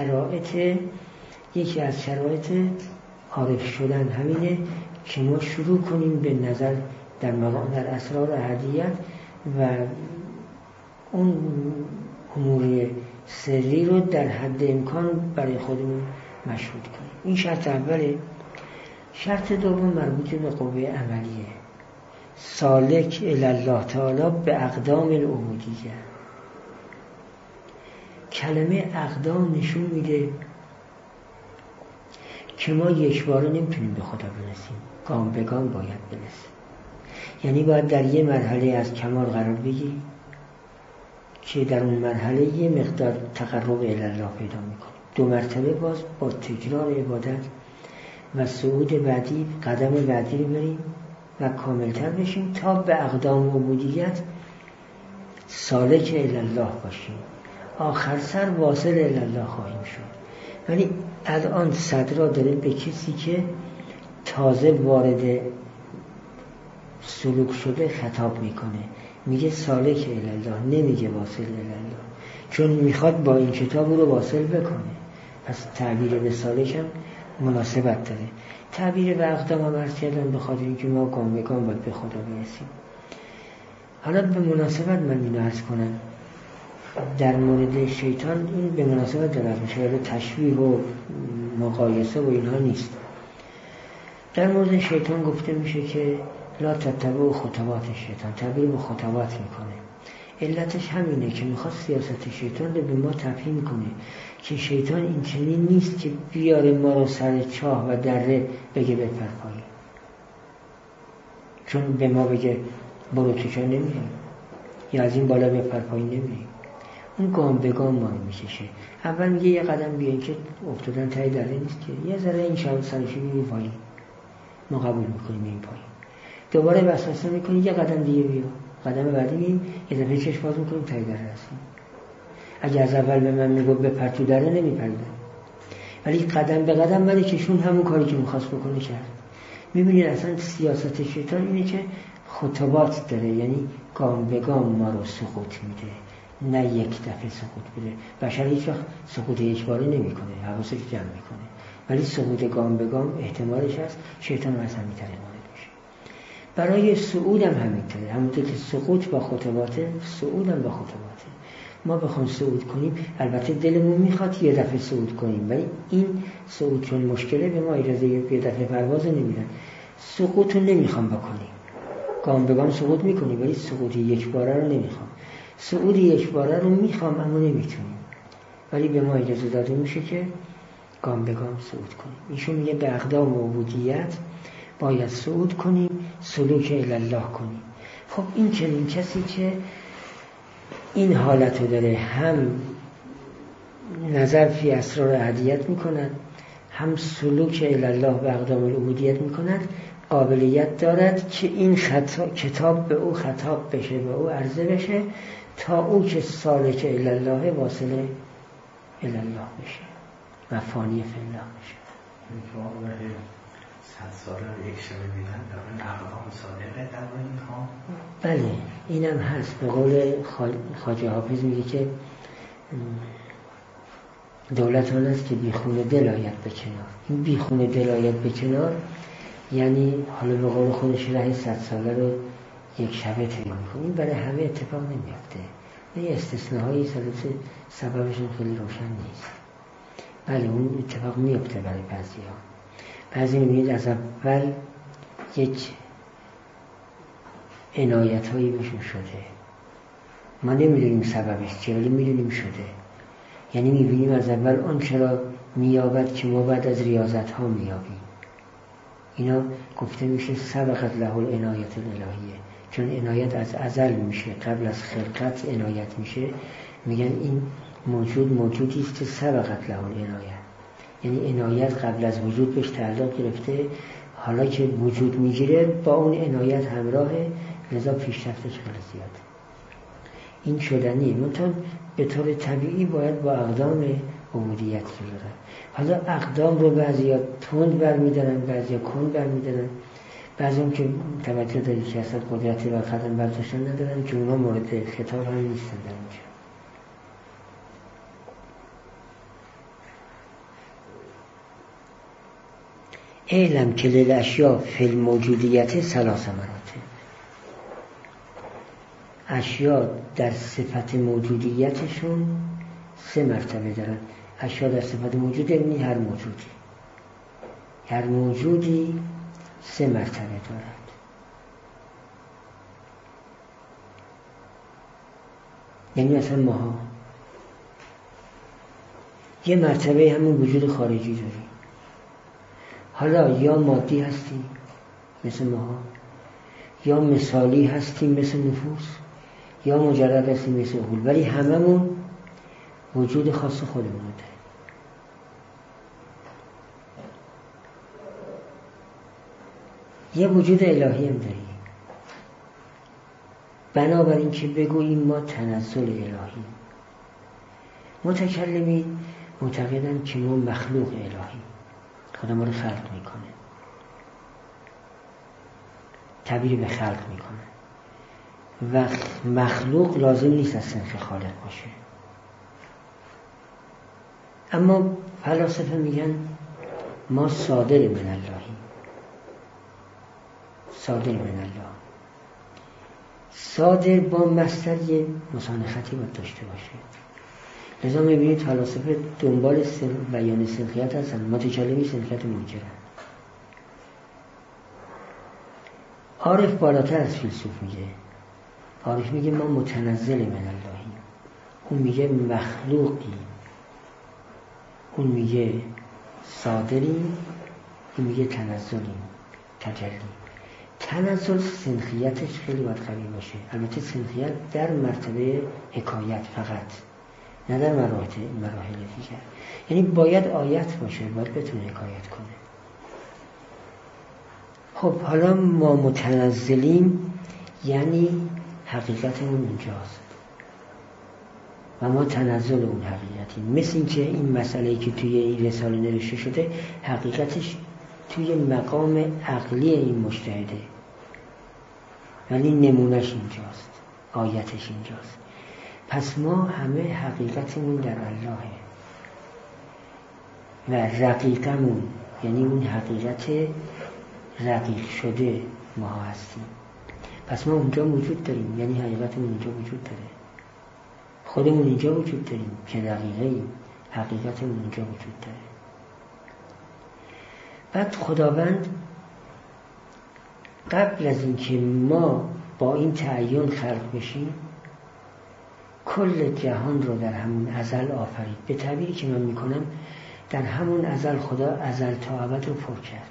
از شرایط عارف شدن همینه که ما شروع کنیم به نظر در اسرار احدیت و اون امور سری رو در حد امکان برای خودمون مشهود کنیم. این شرط اوله. شرط دوم مربوط به قوه عملیه، سالک الی الله تعالی به اقدام العبودیه. کلمه اقدام نشون میده که ما یک باره نمیتونیم به خدا برسیم، گام به گام باید برسیم. یعنی باید در یه مرحله از کمال قرار بگیریم که در اون مرحله یه مقدار تقرب الی الله پیدا میکنیم، 2 مرتبه باز با تکرار عبادت و صعود بعدی قدم بعدی رو بریم و کاملتر بشیم تا به اقدام عبودیت سالک الی الله باشیم. آخر سر واصل الی الله خواهیم شد. ولی الان صدرا داره به کسی که تازه وارد سلوک شده خطاب میکنه، میگه سالک الی الله، نمیگه واصل الی الله، چون میخواد با این کتاب رو واصل بکنه. پس تعبیر به سالک هم مناسبت داره. تعبیر به اقدام هم عرض کردم به خاطر اینکه ما گام به گام باید به خدا برسیم. حالا به مناسبت من اینو عرض کنم، در مورد شیطان این به مناسبت داره میشه، تشبیه و مقایسه و اینها نیست. در مورد شیطان گفته میشه که لا تتبعوا خطوات شیطان، تعبیر به خطوات میکنه. علتش همینه که میخواد سیاست شیطان رو به ما تفهیم کنه که شیطان این چنین نیست که بیاره ما رو سر چاه و دره بگه بپر پایین، چون به ما بگه برو تو چاه نمیریم یا از این بالا بپر پایین نمیریم. اون گام به گام ما رو میکشه. اول میگه یه قدم بیاین که افتادن تای دره نیست که، یه ذره این شب سرشی میریم پایین، ما قبول میکنیم این پایین. دوباره وسوسه میکنی یه قدم دیگه بیا، قدم بعدی میریم یه دفعه چشم باز میکنیم تای دره هستیم. اگه از اول به من میگو بپر تو دره نمیپردم، ولی قدم به قدم ولی کشون همون کاری که میخواست بکنه کرد. میبینید اصلا سیاست شیطان اینه که خطوات داره، یعنی گام به گام ما رو سقوط میده، نه یک دفعه سقوط بده. بشر هیچ وقت سقوط یک باره نمیکنه، حواسش جمع میکنه، ولی سقوط گام به گام احتمالش هست. شیطان هم از همین طریق وارد میشه. برای صعود هم همینطوره، همونطور که سقوط با خطواته، صعود هم با خطواته. ما بخوام صعود کنیم البته دلمون میخواد یه دفعه صعود کنیم، ولی این صعود چون مشکله به ما اجازه یه دفعه پرواز نمیدن. سقوط رو نمیخوام بکنیم، گام به گام سقوط میکنیم، ولی سقوط یک باره رو نمیخوام. صعود یک باره رو میخوام اما نمیتونیم، ولی به ما اجازه داده میشه که گام به گام صعود کنیم. ایشون میگه به اقدام عبودیت باید صعود کنیم، سلوک الی الله کنیم. خب این چنین کسی که این حالت رو داره، هم نظر فی اسرار احدیت میکند، هم سلوک الی الله به اقدام العبودیت میکند، قابلیت دارد که این کتاب به او خطاب بشه، به او عرضه بشه، تا او که سالک الی الله واصل الی الله بشه و فانی فی الله بشه. این که آقای 100 ساله رو یک شبه میدن در این اقدام صادقه در اینها. بله اینم هست. به قول خواجه حافظ میگه که دولت آن است که بیخونه دل آید به کنار. این بیخونه دل آید به کنار یعنی حالا به قول خودش ره 100 ساله رو یک شبه طی میکنه. این برای همه اتفاق نمیفته. یه استثناهایی سببشون خیلی روشن نیست. بله اون اتفاق میفته برای بعضی‌ها. بعضی میبینید از اول یک عنایت‌هایی بهشون شده، ما نمیدونیم سببش چیه ولی میدونیم شده. یعنی میبینیم از اول آن چرا میابد که ما بعد از ریاضت‌ها میابیم. اینا گفته میشه سبقت له العنایت الالهیه، چون عنایت از ازل میشه، قبل از خلقت عنایت میشه. میگن این موجودی است که سبقت له العنایت، یعنی عنایت قبل از وجود بهش تعلق گرفته، حالا که وجود میگیره با اون عنایت همراهه، لذا پیشرفتش خیلی زیاده. این شدنیه. منتها به طور طبیعی باید با اقدام عبودیت رو دارن. حالا اقدام رو بعضیا تند برمیدارن، بعضیا کند برمیدارن، بعضی هم که توجه داری که اصلا قدرتی و قدم برداشتن ندارن که اونا مورد خطاب هم نیستن در اینجا. اعلم که للاشیاء فی الموجودیت ثلاث مراتب. اشیاء در صفت موجودیتشون 3 مرتبه دارن. اشیاء در صفت موجود یعنی هر موجودی 3 مرتبه دارد. یعنی مثلا ماها یه مرتبه همون وجود خارجی داریم. حالا یا مادی هستیم مثل ماها، یا مثالی هستیم مثل نفوس، یا مجرد هستیم مثل عقول، ولی هممون وجود خاص خودمون داریم. یه وجود الهی هم داریم. بنابراین که بگوییم ما تنزل الهی، متکلمین معتقدن که ما مخلوق الهی، خدا ما رو خلق میکنه، تعبیر به خلق میکنه و مخلوق لازم نیست از صنف خالق باشه. اما فلاسفه میگن ما صادر من اللهی، صادر من الله. صادر با مصدر یه مسانختی باید داشته باشه. لذا میبینید فلاسفه دنبال بیان سنخیت هستن، متکلمی سنخیت منکرن. عارف بالاتر از فیلسوف میگه. عارف میگه ما متنزل من اللهی، اون میگه مخلوقی، اون میگه صادریم، این میگه تنزلیم، تجلی. تنزل سنخیتش خیلی باید قوی باشه. البته سنخیت در مرتبه حکایت فقط، نه در مراحل دیگر. یعنی باید آیت باشه، باید بتونه حکایت کنه. خب حالا ما متنزلیم یعنی حقیقتمون اونجاست و ما تنزل اون حقیقتیم. مثل این که این مسئله‌ای که توی این رساله نوشته شده حقیقتش توی مقام عقلی این مجتهده، ولی نمونش اینجاست، آیتش اینجاست. پس ما همه حقیقتمون در اللهه و رقیقمون یعنی اون حقیقت رقیق شده ما هستیم. پس ما اونجا وجود داریم، یعنی حقیقتمون اونجا وجود داره. خودمون اینجا وجود داریم که رقیقیم، حقیقتمون اونجا وجود داره. بعد خداوند قبل از اینکه ما با این تعین خلق بشیم کل جهان رو در همون ازل آفرید. به تعبیری که من میکنم در همون ازل خدا ازل تا ابد رو پر کرد.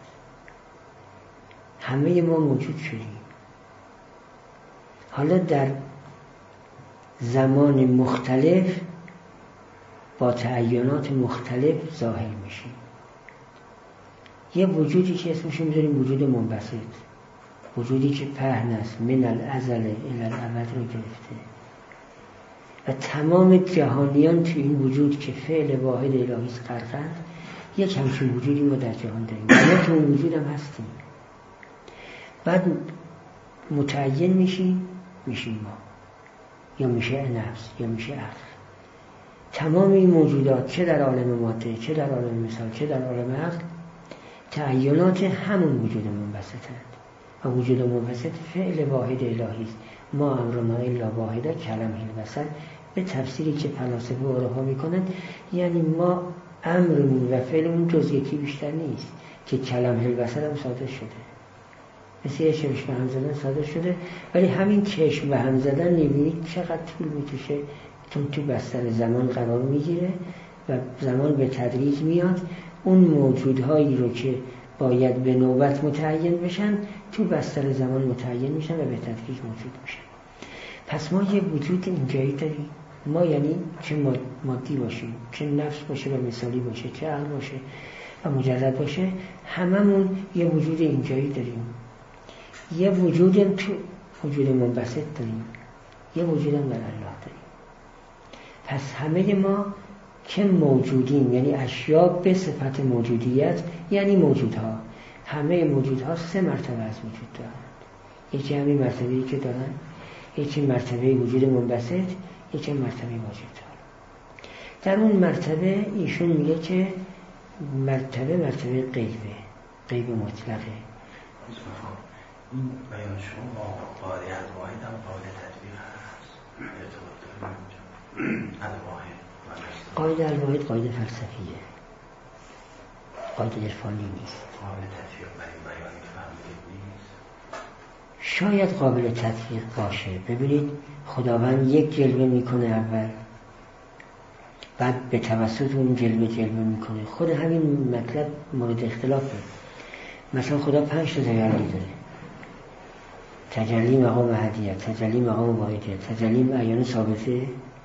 همه ما موجود شدیم. حالا در زمان مختلف با تعینات مختلف ظاهر میشیم. یه وجودی که اسمشو میذاریم وجود منبسط، وجودی که پهن است، من الازل الی الابد رو گرفته و تمام جهانیان تو این وجود که فعل واحد الهی است غرقند. یک همچین وجودی ما در جهان داریم، ما تو اون وجود هم هستیم. بعد متعین میشیم ما، یا میشه نفس یا میشه عقل. تمام این موجودات چه در عالم ماده، چه در عالم مثال، چه در عالم عقل تعینات همون وجود منبسطند. و وجود منبسط فعل واحد الهی است. ما امرنا الا واحده کلمه الوسط. به تفسیری که فلاسفه و عرفا میکنند، یعنی ما امرمون و فعلمون جز یکی بیشتر نیست که کلمه الوسط هم صادر شده، مثل یه چشم به هم زدن صادر شده، ولی همین چشم به هم زدن نمی‌بینید چقدر طول میکشه، تو بستر زمان قرار میگیره و زمان به تدریج میاد اون موجودهایی رو که باید به نوبت متعین بشن تو بستر زمان متعین میشن و به تدریج موجود میشن. پس ما یه وجود اینجایی داریم، ما یعنی چه مادی باشیم، چه نفس باشه و مثالی باشه، چه عقل باشه و مجرد باشه، هممون یه وجود اینجایی داریم. یه وجود تو وجود منبسط داریم، یه وجود هم در الله داریم. پس همه ما که موجودیم، یعنی اشیا به صفت موجودیت، یعنی موجودها، همه موجودها 3 مرتبه از وجود دارند. یکی همین مرتبه‌ای که دارن، یکی مرتبه وجود منبسط، یکی مرتبه موجودها. در اون مرتبه ایشون میگه که مرتبه غیبه، غیب مطلقه. این بیان شما با قاعده الواحد هم قابل تطبیق هست؟ قاعده الواحد قاعده فلسفیه، قاعده عرفانی نیست. قابل تطبیق برای بیانی که فهمیدید نیست؟ شاید قابل تطبیق باشه. ببینید خداوند یک جلوه میکنه اول، بعد به توسط اون جلوه میکنه. خود همین مطلب مورد اختلافه. مثلا خدا 5 تا تجلی داره: تجلی مقام احدیت، تجلی مقام واحدیت، تجلی اعیان ثابته،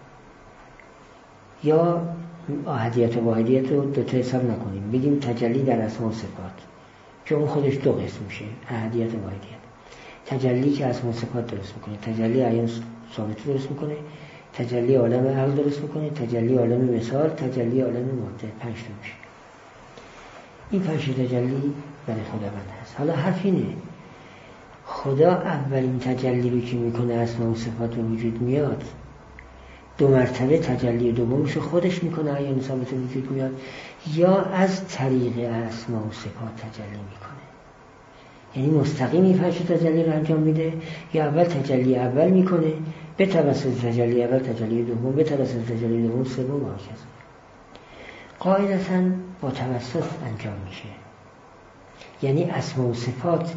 یا احدیت و واحدیت رو 2 تا حساب نکنیم، بگیم تجلی در اسماء و صفات که اون خودش 2 قسم میشه، احدیت و واحدیت. تجلی که اسماء و صفات درست میکنه، تجلی اعیان ثابته درست میکنه، تجلی عالم عقل درست میکنه، تجلی عالم مثال، تجلی عالم ماده. 5 تا میشه. این 5 تجلی برای خداوند هست. حالا حرف اینه خدا اولین تجلی رو که میکنه اسماء و صفات به وجود میاد، 2 مرتبه تجلی دومش خودش میکنه اعیان ثابت وجود میاد، یا از طریق اسماء و صفات تجلی میکنه. یعنی مستقیم این 5 تجلی رو انجام میده، یا اول تجلی اول میکنه، به توسط تجلی اول تجلی دوم، به توسط تجلی دوم سوم و هكذا. قاعدتاً با توسط انجام میشه. یعنی اسماء و صفات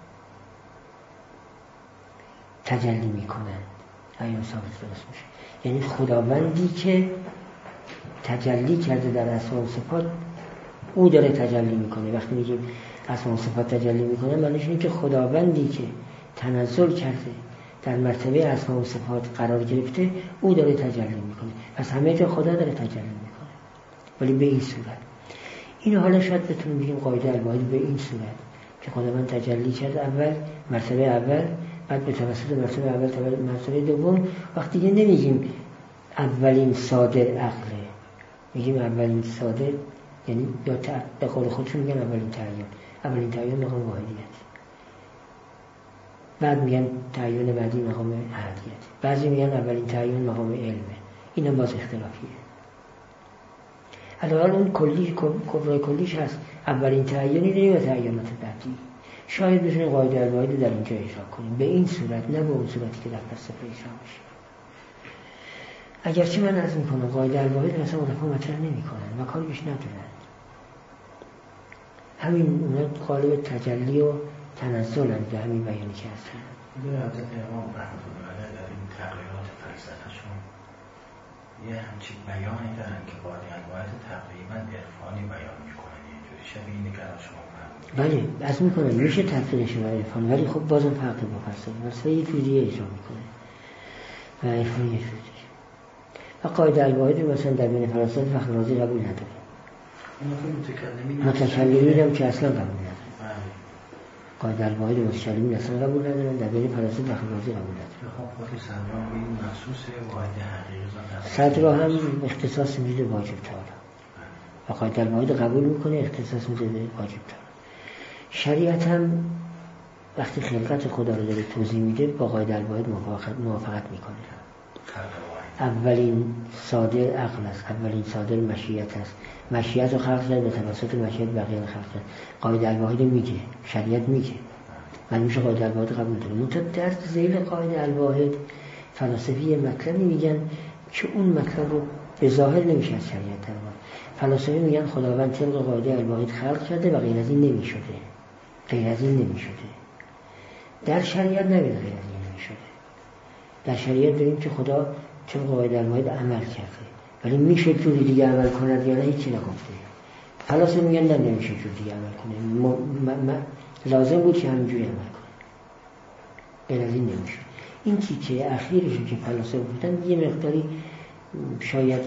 تجلی میکنن، اعیان ثابت درست میشه. یعنی خداوندی که تجلی کرده در اسماء و صفات، او داره تجلی میکنه. وقتی میگیم اسماء و صفات تجلی میکنه، معنیش اینه که خداوندی که تنزل کرده در مرتبه اسماء و صفات قرار گرفته، او داره تجلی میکنه. پس همه جا خدا داره تجلی میکنه، ولی به این صورت. این حالا شاید بتونیم بگیم قاعده الواحد به این صورت که خداوند تجلی کرد اول، مرتبه اول، بعد به توسط مرتبه اول مرتبه دوم. وقتی که نمیگیم اولین صادر عقله، میگیم اولین صادر، یعنی یا به قول خودشون میگن اولین تعیین مقام واحدیت، بعد میگن تعیین بعدی مقام احدیت، بعضی میگن اولین تعیین مقام علمه. اینا باز اختلافیه. الان اون کلی کبرای کلیش هست، اولین تعیینی داریم و تعیینات بعدی. شاید بتونیم قاعده الواحد در اینجا اجرا کنیم به این صورت، نه به اون صورتی که در فلسفه اجرا میشه. اگرچه من عرض میکنم قاعده الواحد مثلا عرفا مطرح نمیکنن و کاری بهش ندارن. همین اونا قالب تجلی و تنزل هم به همین بیانی که هستن. حضرت امام رحمت الله علیه در این تقریرات فلسفه‌شون یه همچین بیانی دارن که قاعده الواحد تقریبا عرفانی بیان میکنن، یه جوری شبیه اینه که شما بله از میکنم میشه تفسیرش و عرفان، ولی خب بازم فرق با فلسفه یه جوری اجرا میکنه و عرفان یه جوری. و قاعده الواحد مثلا در بین فلاسفه فخر رازی قبول نداره، متکلمین هم که اصلا قبول نداره. قاعده الواحد متکلمین اصلا قبول ندارن، در بین فلاسفه فخر رازی قبول نداره. خب صدرا به این مخصوص قاعده حقیقی صدرا هم اختصاص میده واجب تعالی و قاعده الواحد قبول میکنه، اختصاص میده واجب تعالی. شریعت هم وقتی خلقت خدا رو داره توضیح میده با قاعده الواحد موافقت میکنه. اولین صادر عقل است، اولین صادر مشیت است، مشیت رو خلق کرد به توسط مشیت بقیه خلق کرد. قاعده الواحد میگه، شریعت میگه من میشه قاعده الواحد قبول داره. منتها در ذیل قاعده الواحد فلاسفه مطلبی میگن که اون مطلب رو به ظاهر نمیشه از شریعت در آورد. فلاسفه میگن خداوند طبق قاعده الواحد خلق کرده و غیر از این نمیشده، غیر از این نمیشده. در شریعت نمیده غیر از این نمیشده. در شریعت داریم که خدا طبق قاعده الواحد عمل کرده، ولی میشه جوری دیگه عمل کند یا نه هیچی نگفته. فلاسفه میگن نه نمیشه جوری دیگه عمل کنه، لازم بود که همینجوری عمل کنه، غیر از این نمیشه. این تیکه اخیرشو که فلاسفه بودن یه مقداری شاید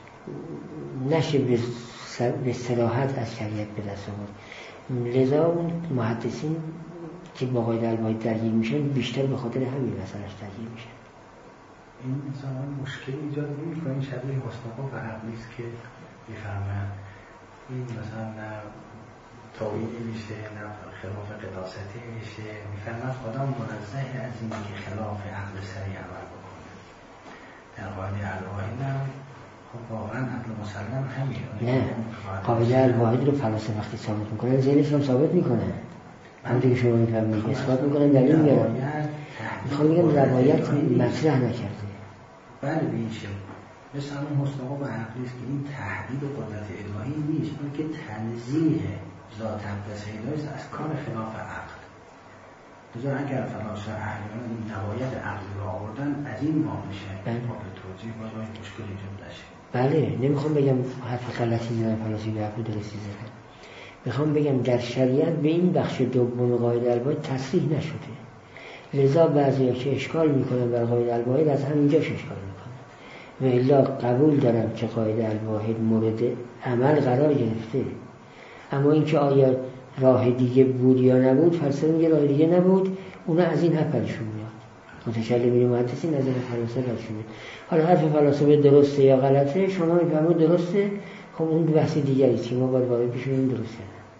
نشه به صراحت از شریعت به دست آورد. لذا اون محدثین که با قاعده الواحد درگیر میشن بیشتر به خاطر همین مسئلهش درگیر میشن. این زمان مشکل ایجاد نمی‌کنه. این شبیه مصطفی و عقلیست که میفهمن این مثلا نه توهین میشه نه خلاف قداستی میشه، میفهمن خدا منزه از این که خلاف عقل سری عمل بکنه. در قاعده الواحد هم خب واقعا عقل مسلم همینه. نه قاعده الواحد رو فلاسفه وقتی ثابت میکنن ذهنش هم ثابت میکنن، همونطور که شما میفهمید اثبات میکنن، دلیل میارن. میخوام بگم روایت مطرح نکرده. بله به این شکل مثل همون مصطفی و عقلیست که این تهدید قدرت الهی نیست، بلکه تنزیه ذات اقدس الهی از کار خلاف عقل. لذا اگر فلاسفه اهلیان این روایت عقلی رو آوردن از این باب میشه با به توضیح باید مشکل ایجاد نشه. بله نمیخوام بگم حرف غلطی زدن فلاسفه به حرف درستی زدن، میخوام بگم در شریعت به این بخش دوم قاعده الواحد تصریح نشده. لذا بعضیا که اشکال میکنن بر قاعده الواحد از همینجاش اشکال میکنن و الا قبول دارم که قاعده الواحد مورد عمل قرار گرفته. اما اینکه آیا راه دیگه بود یا نبود، فلسفه میگه راه دیگه نبود، اونا از این حرفشون میاد. متکلمین محدثین نظر فلاسفه راشون میاد. حالا حرف فلاسفه درسته یا غلطه شما میفهمید درسته، خب اون بحث دیگری است که ما باید وارد بشیم درسته.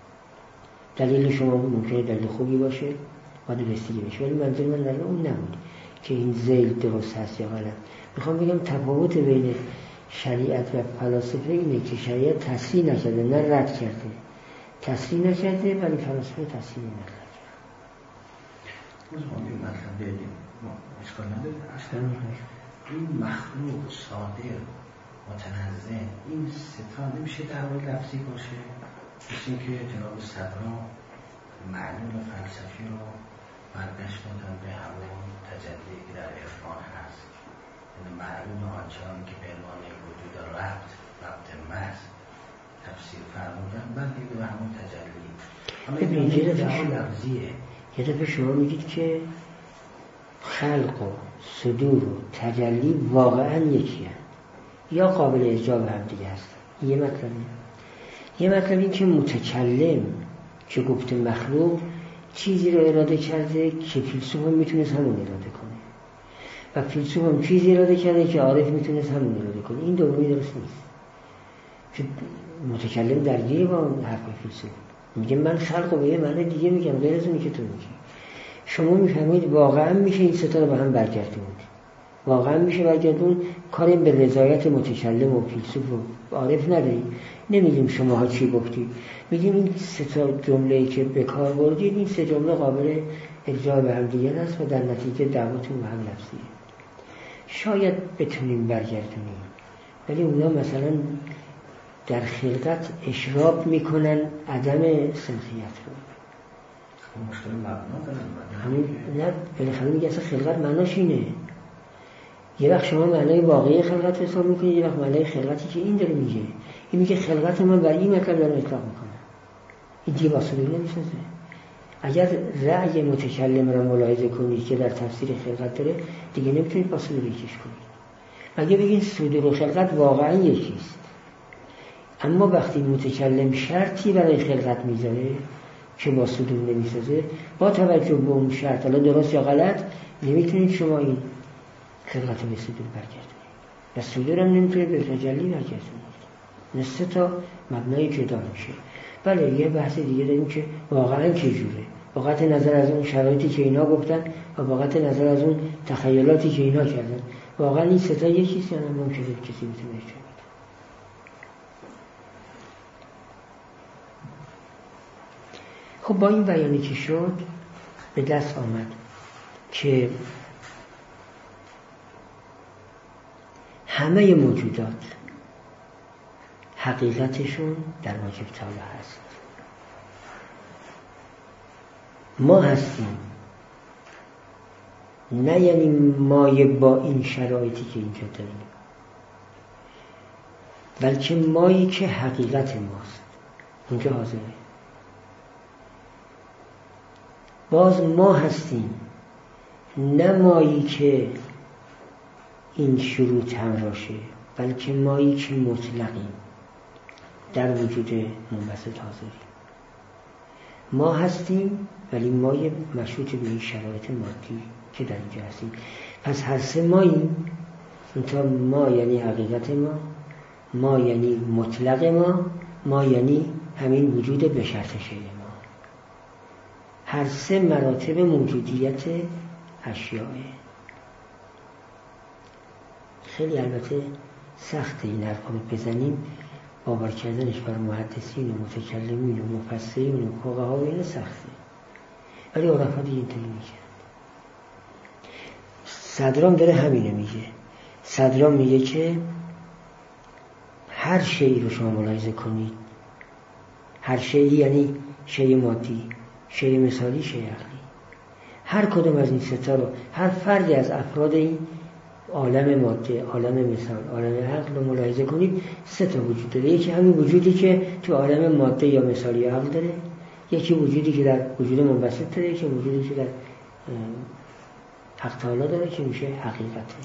دلیل شما ممکنه دلیل خوبی باشه، باید رسیدگی بشه، ولی منظور من در اون نبود که این ذیل درست هست یا غلط. میخوام بگم تفاوت بین شریعت و فلاسفه اینه که شریعت تصریح نکرده نه رد کرده، تصریح نکرده ولی فلاسفه تصریح نکرده. ما این مطلب بگیم ما اشکال نداره. اصلا این مخلوق صادر متنزه این ستا نمیشه در واقع لفظی باشه، مثل که جناب صدرا معلوم فلسفی رو برگشت دادن به همون تجلی که در عرفان هست، یعنی معلوم آنچان که به عنوان وجود ربط محض تفسیر فرمودن بعد دیگه به همون تجلی. ببینید یه دفعه شما میگید که خلق و صدور و تجلی واقعا یکی هست یا قابل ارجاع به هم دیگه هست. یه مطلب این که متکلم که گفته مخلوق چیزی رو اراده کرده که فیلسوف هم میتونست همون اراده کنه و فیلسوف هم چیزی اراده کرده که عارف میتونست همون اراده کنه. این دومی درست نیست که متکلم درگیر با حرف فیلسوف میگه من خلق رو به یه معنی دیگه میگم غیر از اونی که تو میگی. شما میفهمید واقعا میشه این ستا رو به هم برگردوند، واقعا میشه برگردون. کاری به رضایت متکلم و فیلسوف و عارف نداریم. نمیگیم شماها چی گفتید، میگیم این سه تا جمله‌ای که به کار بردید این سه جمله قابل ارجاع به هم دیگه است و در نتیجه دعواتون به هم لفظیه. شاید بتونیم برگردونیم، ولی اونا مثلا در خلقت اشراف میکنن عدم سنخیت رو. مشکل مبنا دارن. همین نه بالاخره میگه اصلا خلقت معناش اینه. یه وقت شما معنای واقعی خلقت حساب میکنید، یه وقت معنای خلقتی که این داره میگه. این میگه خلقت من برای این مطلب دارم اطلاق میکنم. این دیگه با صدور نمیسازه. اگر رأی متکلم را ملاحظه کنید که در تفسیر خلقت داره، دیگه نمیتونید با صدور یکیش کنید. اگه بگین صدور و خلقت واقعا یکیست، اما وقتی متکلم شرطی برای خلقت میذاره که با صدور نمیسازه، با توجه به اون شرط حالا درست یا غلط نمیتونید شما این خلقت به صدور برگردونید و صدور هم نمیتونه به تجلی برگردونید. نسته تا مبنای جدا میشه. بله یه بحث دیگه داریم که واقعا چه جوره، واقعا نظر از اون شرایطی که اینا گفتن و واقعا نظر از اون تخیلاتی که اینا کردن، واقعا این سه تا یکیست یا نه ممکنه کسی بتونه اشاره کنه. خب با این بیانی که شد به دست آمد که همه موجودات حقیقتشون در واجب تعالی هست. ما هستیم، نه یعنی مایه با این شرایطی که اینجا داریم، بلکه مایی که حقیقت ماست اونجا حاضره. باز ما هستیم، نه مایی که این شروط همراشه، بلکه مایی که مطلقیم در وجود منبسط حاضریم. ما هستیم ولی مای مشروط به این شرایط مادی که در اینجا هستیم. پس هر سه ماییم. ما یعنی حقیقت ما یعنی مطلق ما یعنی همین وجود به شرط شیء ما. هر سه مراتب موجودیت اشیاء. خیلی البته سخته این حرف رو بزنیم، باور کردنش بر محدثین و متکلمین و مفسرین و فقها و این سخته، ولی عرفا دیگه اینطوری میگن. صدرام داره همینو میگه. صدرام میگه که هر شیئی رو شما ملاحظه کنید، هر شیئی یعنی شیء مادی، شیء مثالی، شیء عقلی، هر کدوم از این ستا رو، هر فردی از افراد این عالم ماده، عالم مثال، عالم عقل رو ملاحظه کنید، سه تا وجود داره. یکی همین وجودی که تو عالم ماده یا مثال یا عقل داره، یکی وجودی که در وجود منبسط داره، یکی وجودی که در حق تعالی داره که میشه حقیقتش.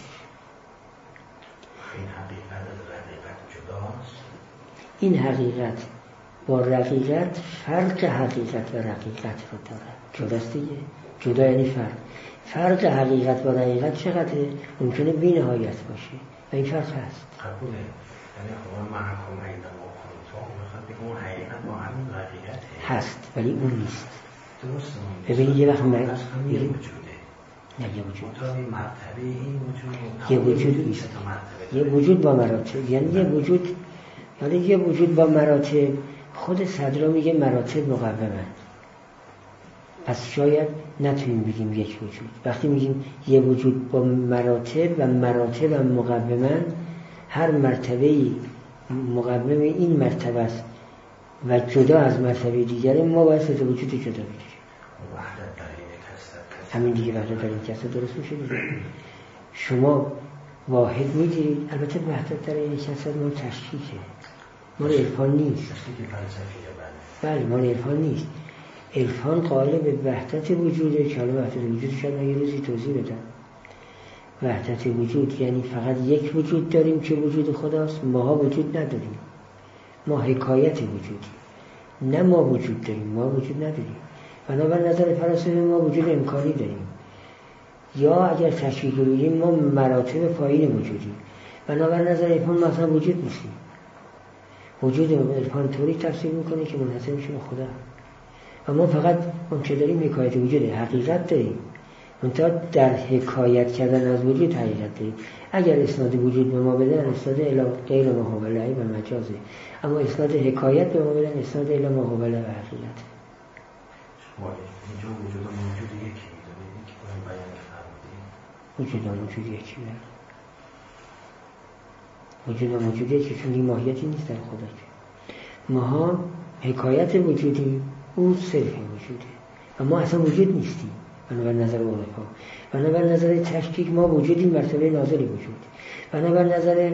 این حقیقت از رقیقت جداست. این حقیقت با رقیقت فرق حقیقت و رقیقت رو داره. جداست دیگه. جدا یعنی فرق حقیقت و رقیقت چقدره؟ ممکنه بی‌نهایت باشه و این فرق هست. قبوله. یعنی خب محکوم اینا مخالفه میخواد بگه اون حقیقت با همین رقیقت هست ولی اون نیست. درسته. ببینید یه وقت من وجوده. نه یه وجود. تا این مرتبه این وجود یه وجود نیست. یه وجود با مراتب، یعنی یه وجود با مراتب. خود صدرا میگه مراتب مقومند. پس شاید نتونیم بگیم یک وجود. وقتی میگیم یه وجود با مراتب و مراتب هم مقومند، هر مرتبه‌ای مقوم این مرتبه است و جدا از مرتبه دیگره، ما باید سه وجود جدا بگیریم. وحدت در این کسر همین دیگه وحدت در این کسر درست میشه دیگه. شما واحد میگیرید. البته وحدت در این کسر ما تشکیکه، ما عرفان نیست. بله ما عرفان نیست. عرفان قائل به وحدت وجوده که حالا وحدت وجود شاید من یه روزی توضیح بدم. وحدت وجود یعنی فقط یک وجود داریم که وجود خداست. ماها وجود نداریم، ما حکایت وجودیم، نه ما وجود داریم، ما وجود نداریم. بنابر نظر فلاسفه ما وجود امکانی داریم، یا اگر تشکیل بگیریم ما مراتب پایین وجودیم. بنابر نظر عرفان ما اصلا وجود نیستیم. وجود عرفان طوری تفسیر میکنه که منحصر میشه به خدا و ما فقط اون که داریم حکایت وجوده، حقیقت داریم. منتها در حکایت کردن از وجود حقیقت داریم. اگر اسناد وجود به ما بدن اسناد الی غیر ما هو الا و مجازه، اما اسناد حکایت به ما بدن اسناد الی ما هو الا و حقیقت. اینجا وجود و موجود یکی میدونید که باید بیان فرمودید. وجود و موجود یکی نه. وجود و موجود یکی، چون این ماهیتی نیست در خدا. ماها حکایت وجودی، او صرف وجوده و ما اصلا وجود نیستیم. بنابر نظر عرفا، بنابر نظر تشکیک ما وجودیم، مرتبه نازل وجود. بنابر نظر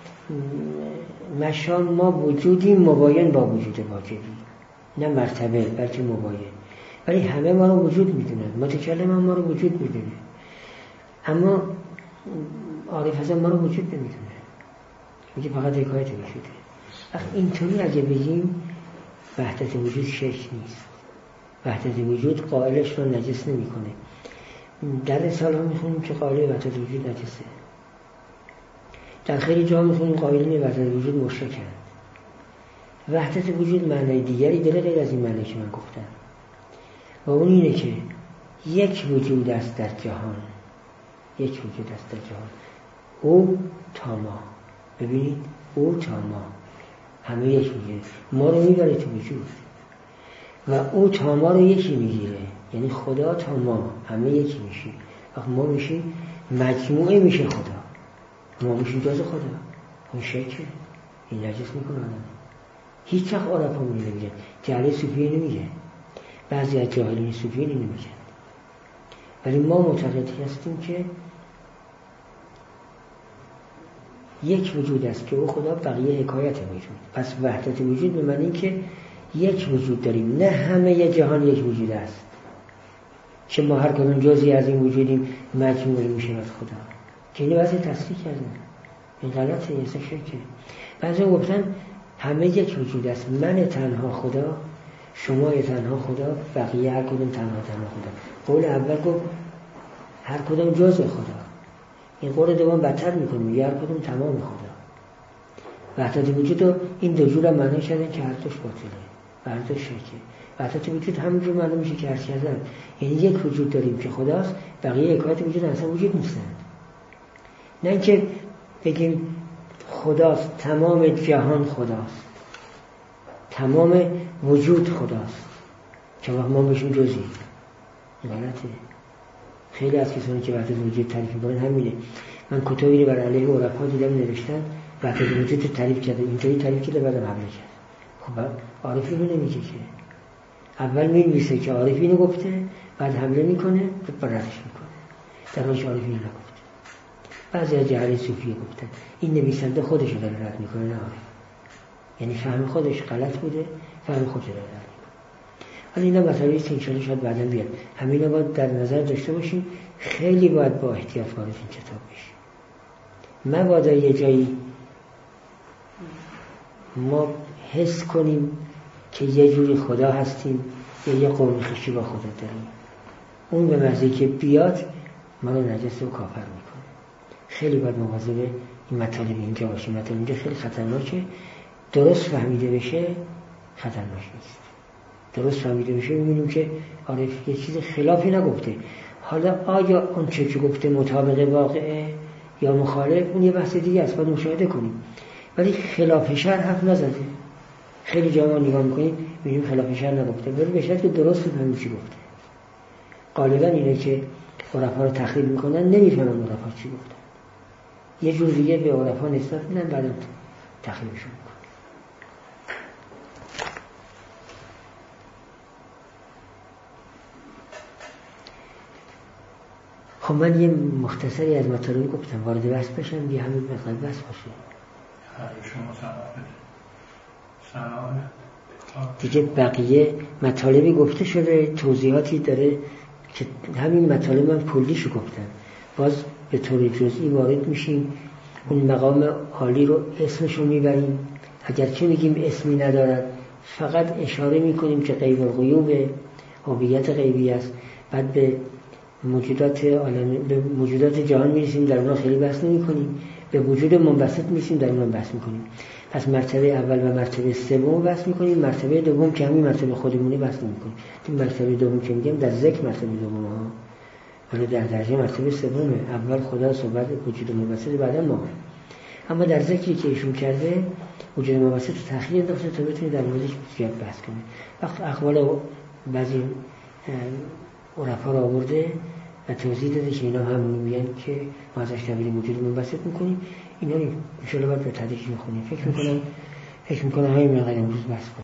مشان ما وجودیم مباین با وجود واجبی، نه مرتبه بلکه مباین. ولی همه ما رو وجود میدونن. متکلم هم ما رو وجود میدونه، اما عارف حضرت ما رو وجود نمیدونه، میگه فقط حکایت وجوده. اینطوری اگه بگیم وحدت وجود شک نیست. وحدت وجود قائلش رو نجس نمیکنه. در رساله ها میخونیم که قائل وحدت وجود نجسه. در خیلی جا میخونیم قائلین وحدت وجود مشرکن. وحدت وجود معنای دیگری داره غیر از این معنی که من گفتم، و اون اینه که یک وجود است در جهان، یک وجود است در جهان، او تا ما. ببینید او تا ما، همه یک میگیره، ما رو میبره تو وجود و او تا ما رو یکی میگیره. یعنی خدا تا ما همه یکی میشیم. وقتی ما میشیم مجموعه میشه خدا، ما میشیم جز خدا. اون شکل این نجس میکنه آدم. هیچ وقت عرفا نمیگن، جهل صوفیه نمیگه، بعضی از جاهلین صوفیه نمیگن، ولی ما معتقد هستیم که یک وجود است که او خدا، بقیه حکایت وجود. پس وحدت وجود به معنی این که یک وجود داریم، نه همه جهان یک وجود است که ما هر کدوم جزئی از این وجودیم، مجموعه میشه از خدا. که اینو بعضی تصریح کردن، این غلطه، یه شکل. بعضی گفتن همه یک وجود است، من تنها خدا، شما تنها خدا، بقیه هر کدوم تنها خدا. قول اول گفت هر کدوم جزء خدا، این قول دوم بدتر میکنیم، هر کدوم تمام خدا. وحدت وجود رو این دو جور هم معنی کردن که هر دوش باطله و هر دوش شرکه. وحدت وجود همونجور معنی میشه که عرض کردن، یعنی یک وجود داریم که خداست، بقیه حکایت وجود اصلا وجود نیستن. نه اینکه بگیم خداست، تمام جهان خداست، تمام وجود خداست، که وقت ما بشیم جزئی. غلطه. خیلی از کسانی که وحدت وجود تعریف می‌کنن همینه. من کتابی رو بر علیه عرفا دیدم نوشتن، وحدت وجود رو تعریف کرده، اینطوری تعریف کرده، بعدم حمله کرد. خب عارف اینو نمیگه که، اول می‌نویسه که عارف اینو گفته، بعد حمله میکنه، بعد ردش میکنه، در حالیش عارف اینو نگفته. بعضی از جهل صوفیه گفتن این نویسنده خودش رو داره رد میکنه، نه عارف. یعنی فهم خودش غلط بوده، فهم خودش رو داره رد میکنه. حالا اینا مسئله است که انشاءالله شاید بعداً بیاد. همینا باید در نظر داشته باشیم، خیلی باید با احتیاط وارد این کتاب بشیم. مبادا یه جایی ما حس کنیم که یه جوری خدا هستیم یا یه قوم خویشی با خدا داریم، اون به محضی که بیاد ما رو نجس و کافر میکنه. خیلی باید مواظب این مطالب اینجا باشیم. مطالب اینجا خیلی خطرناکه، درست فهمیده بشه خطرناک نیست. درست فهمیده بشه میبینیم که عارف یه چیز خلافی نگفته. حالا آیا اون چه که گفته مطابق واقعه یا مخالف، اون یه بحث دیگه است، باید مشاهده کنیم. ولی خلاف شرع حرف نزده. خیلی جا ما نگاه میکنیم میبینیم خلاف شرع نگفته، ولی به شرط که درست فهمیم چی گفته. غالبا اینه که عرفا رو تخریب میکنن، نمیفهمن عرفا چی گفتن، یه جور دیگه به عرفا نسبت میدن، بعد تخریبشون میکنن. خب من یه مختصری از مطالب گفتم، وارد بحث بشم یه همین مقدار بحث باشه. شما دیگه بقیه مطالبی گفته شده، توضیحاتی داره که همین مطالب من کلیشو گفتم. باز به طور جزئی وارد میشیم، اون مقام عالی رو اسمشو میبریم، اگرچه میگیم اسمی ندارد، فقط اشاره میکنیم که غیب الغیوب، هویت غیبی است. بعد به موجودات عالم، به موجودات جهان میرسیم، در اونها خیلی بحث نمی‌کنیم. به وجود منبسط میرسیم، در اونها بحث می‌کنیم. پس مرتبه اول و مرتبه سوم بحث می‌کنیم، مرتبه دوم که همین مرتبه خودمونی بحث نمی‌کنیم. این مرتبه دوم که میگم در ذکر مرتبه دوم ها، ولی در درجه مرتبه سومه. اول خدا صحبت وجود منبسط، بعدا ما. اما در ذکری که ایشون کرده وجود منبسط رو تأخیر انداخته تا بتونید در موردش زیاد بحث کنید. وقت اقوال بعضی عرفا رو آورده و توضیح داده که اینا هم میگن که ما ازش تعبیر وجود منبسط میکنیم. اینا ان شاء الله باید به تدریج میخونیم. فکر میکنم همین مقدار امروز بس کنیم.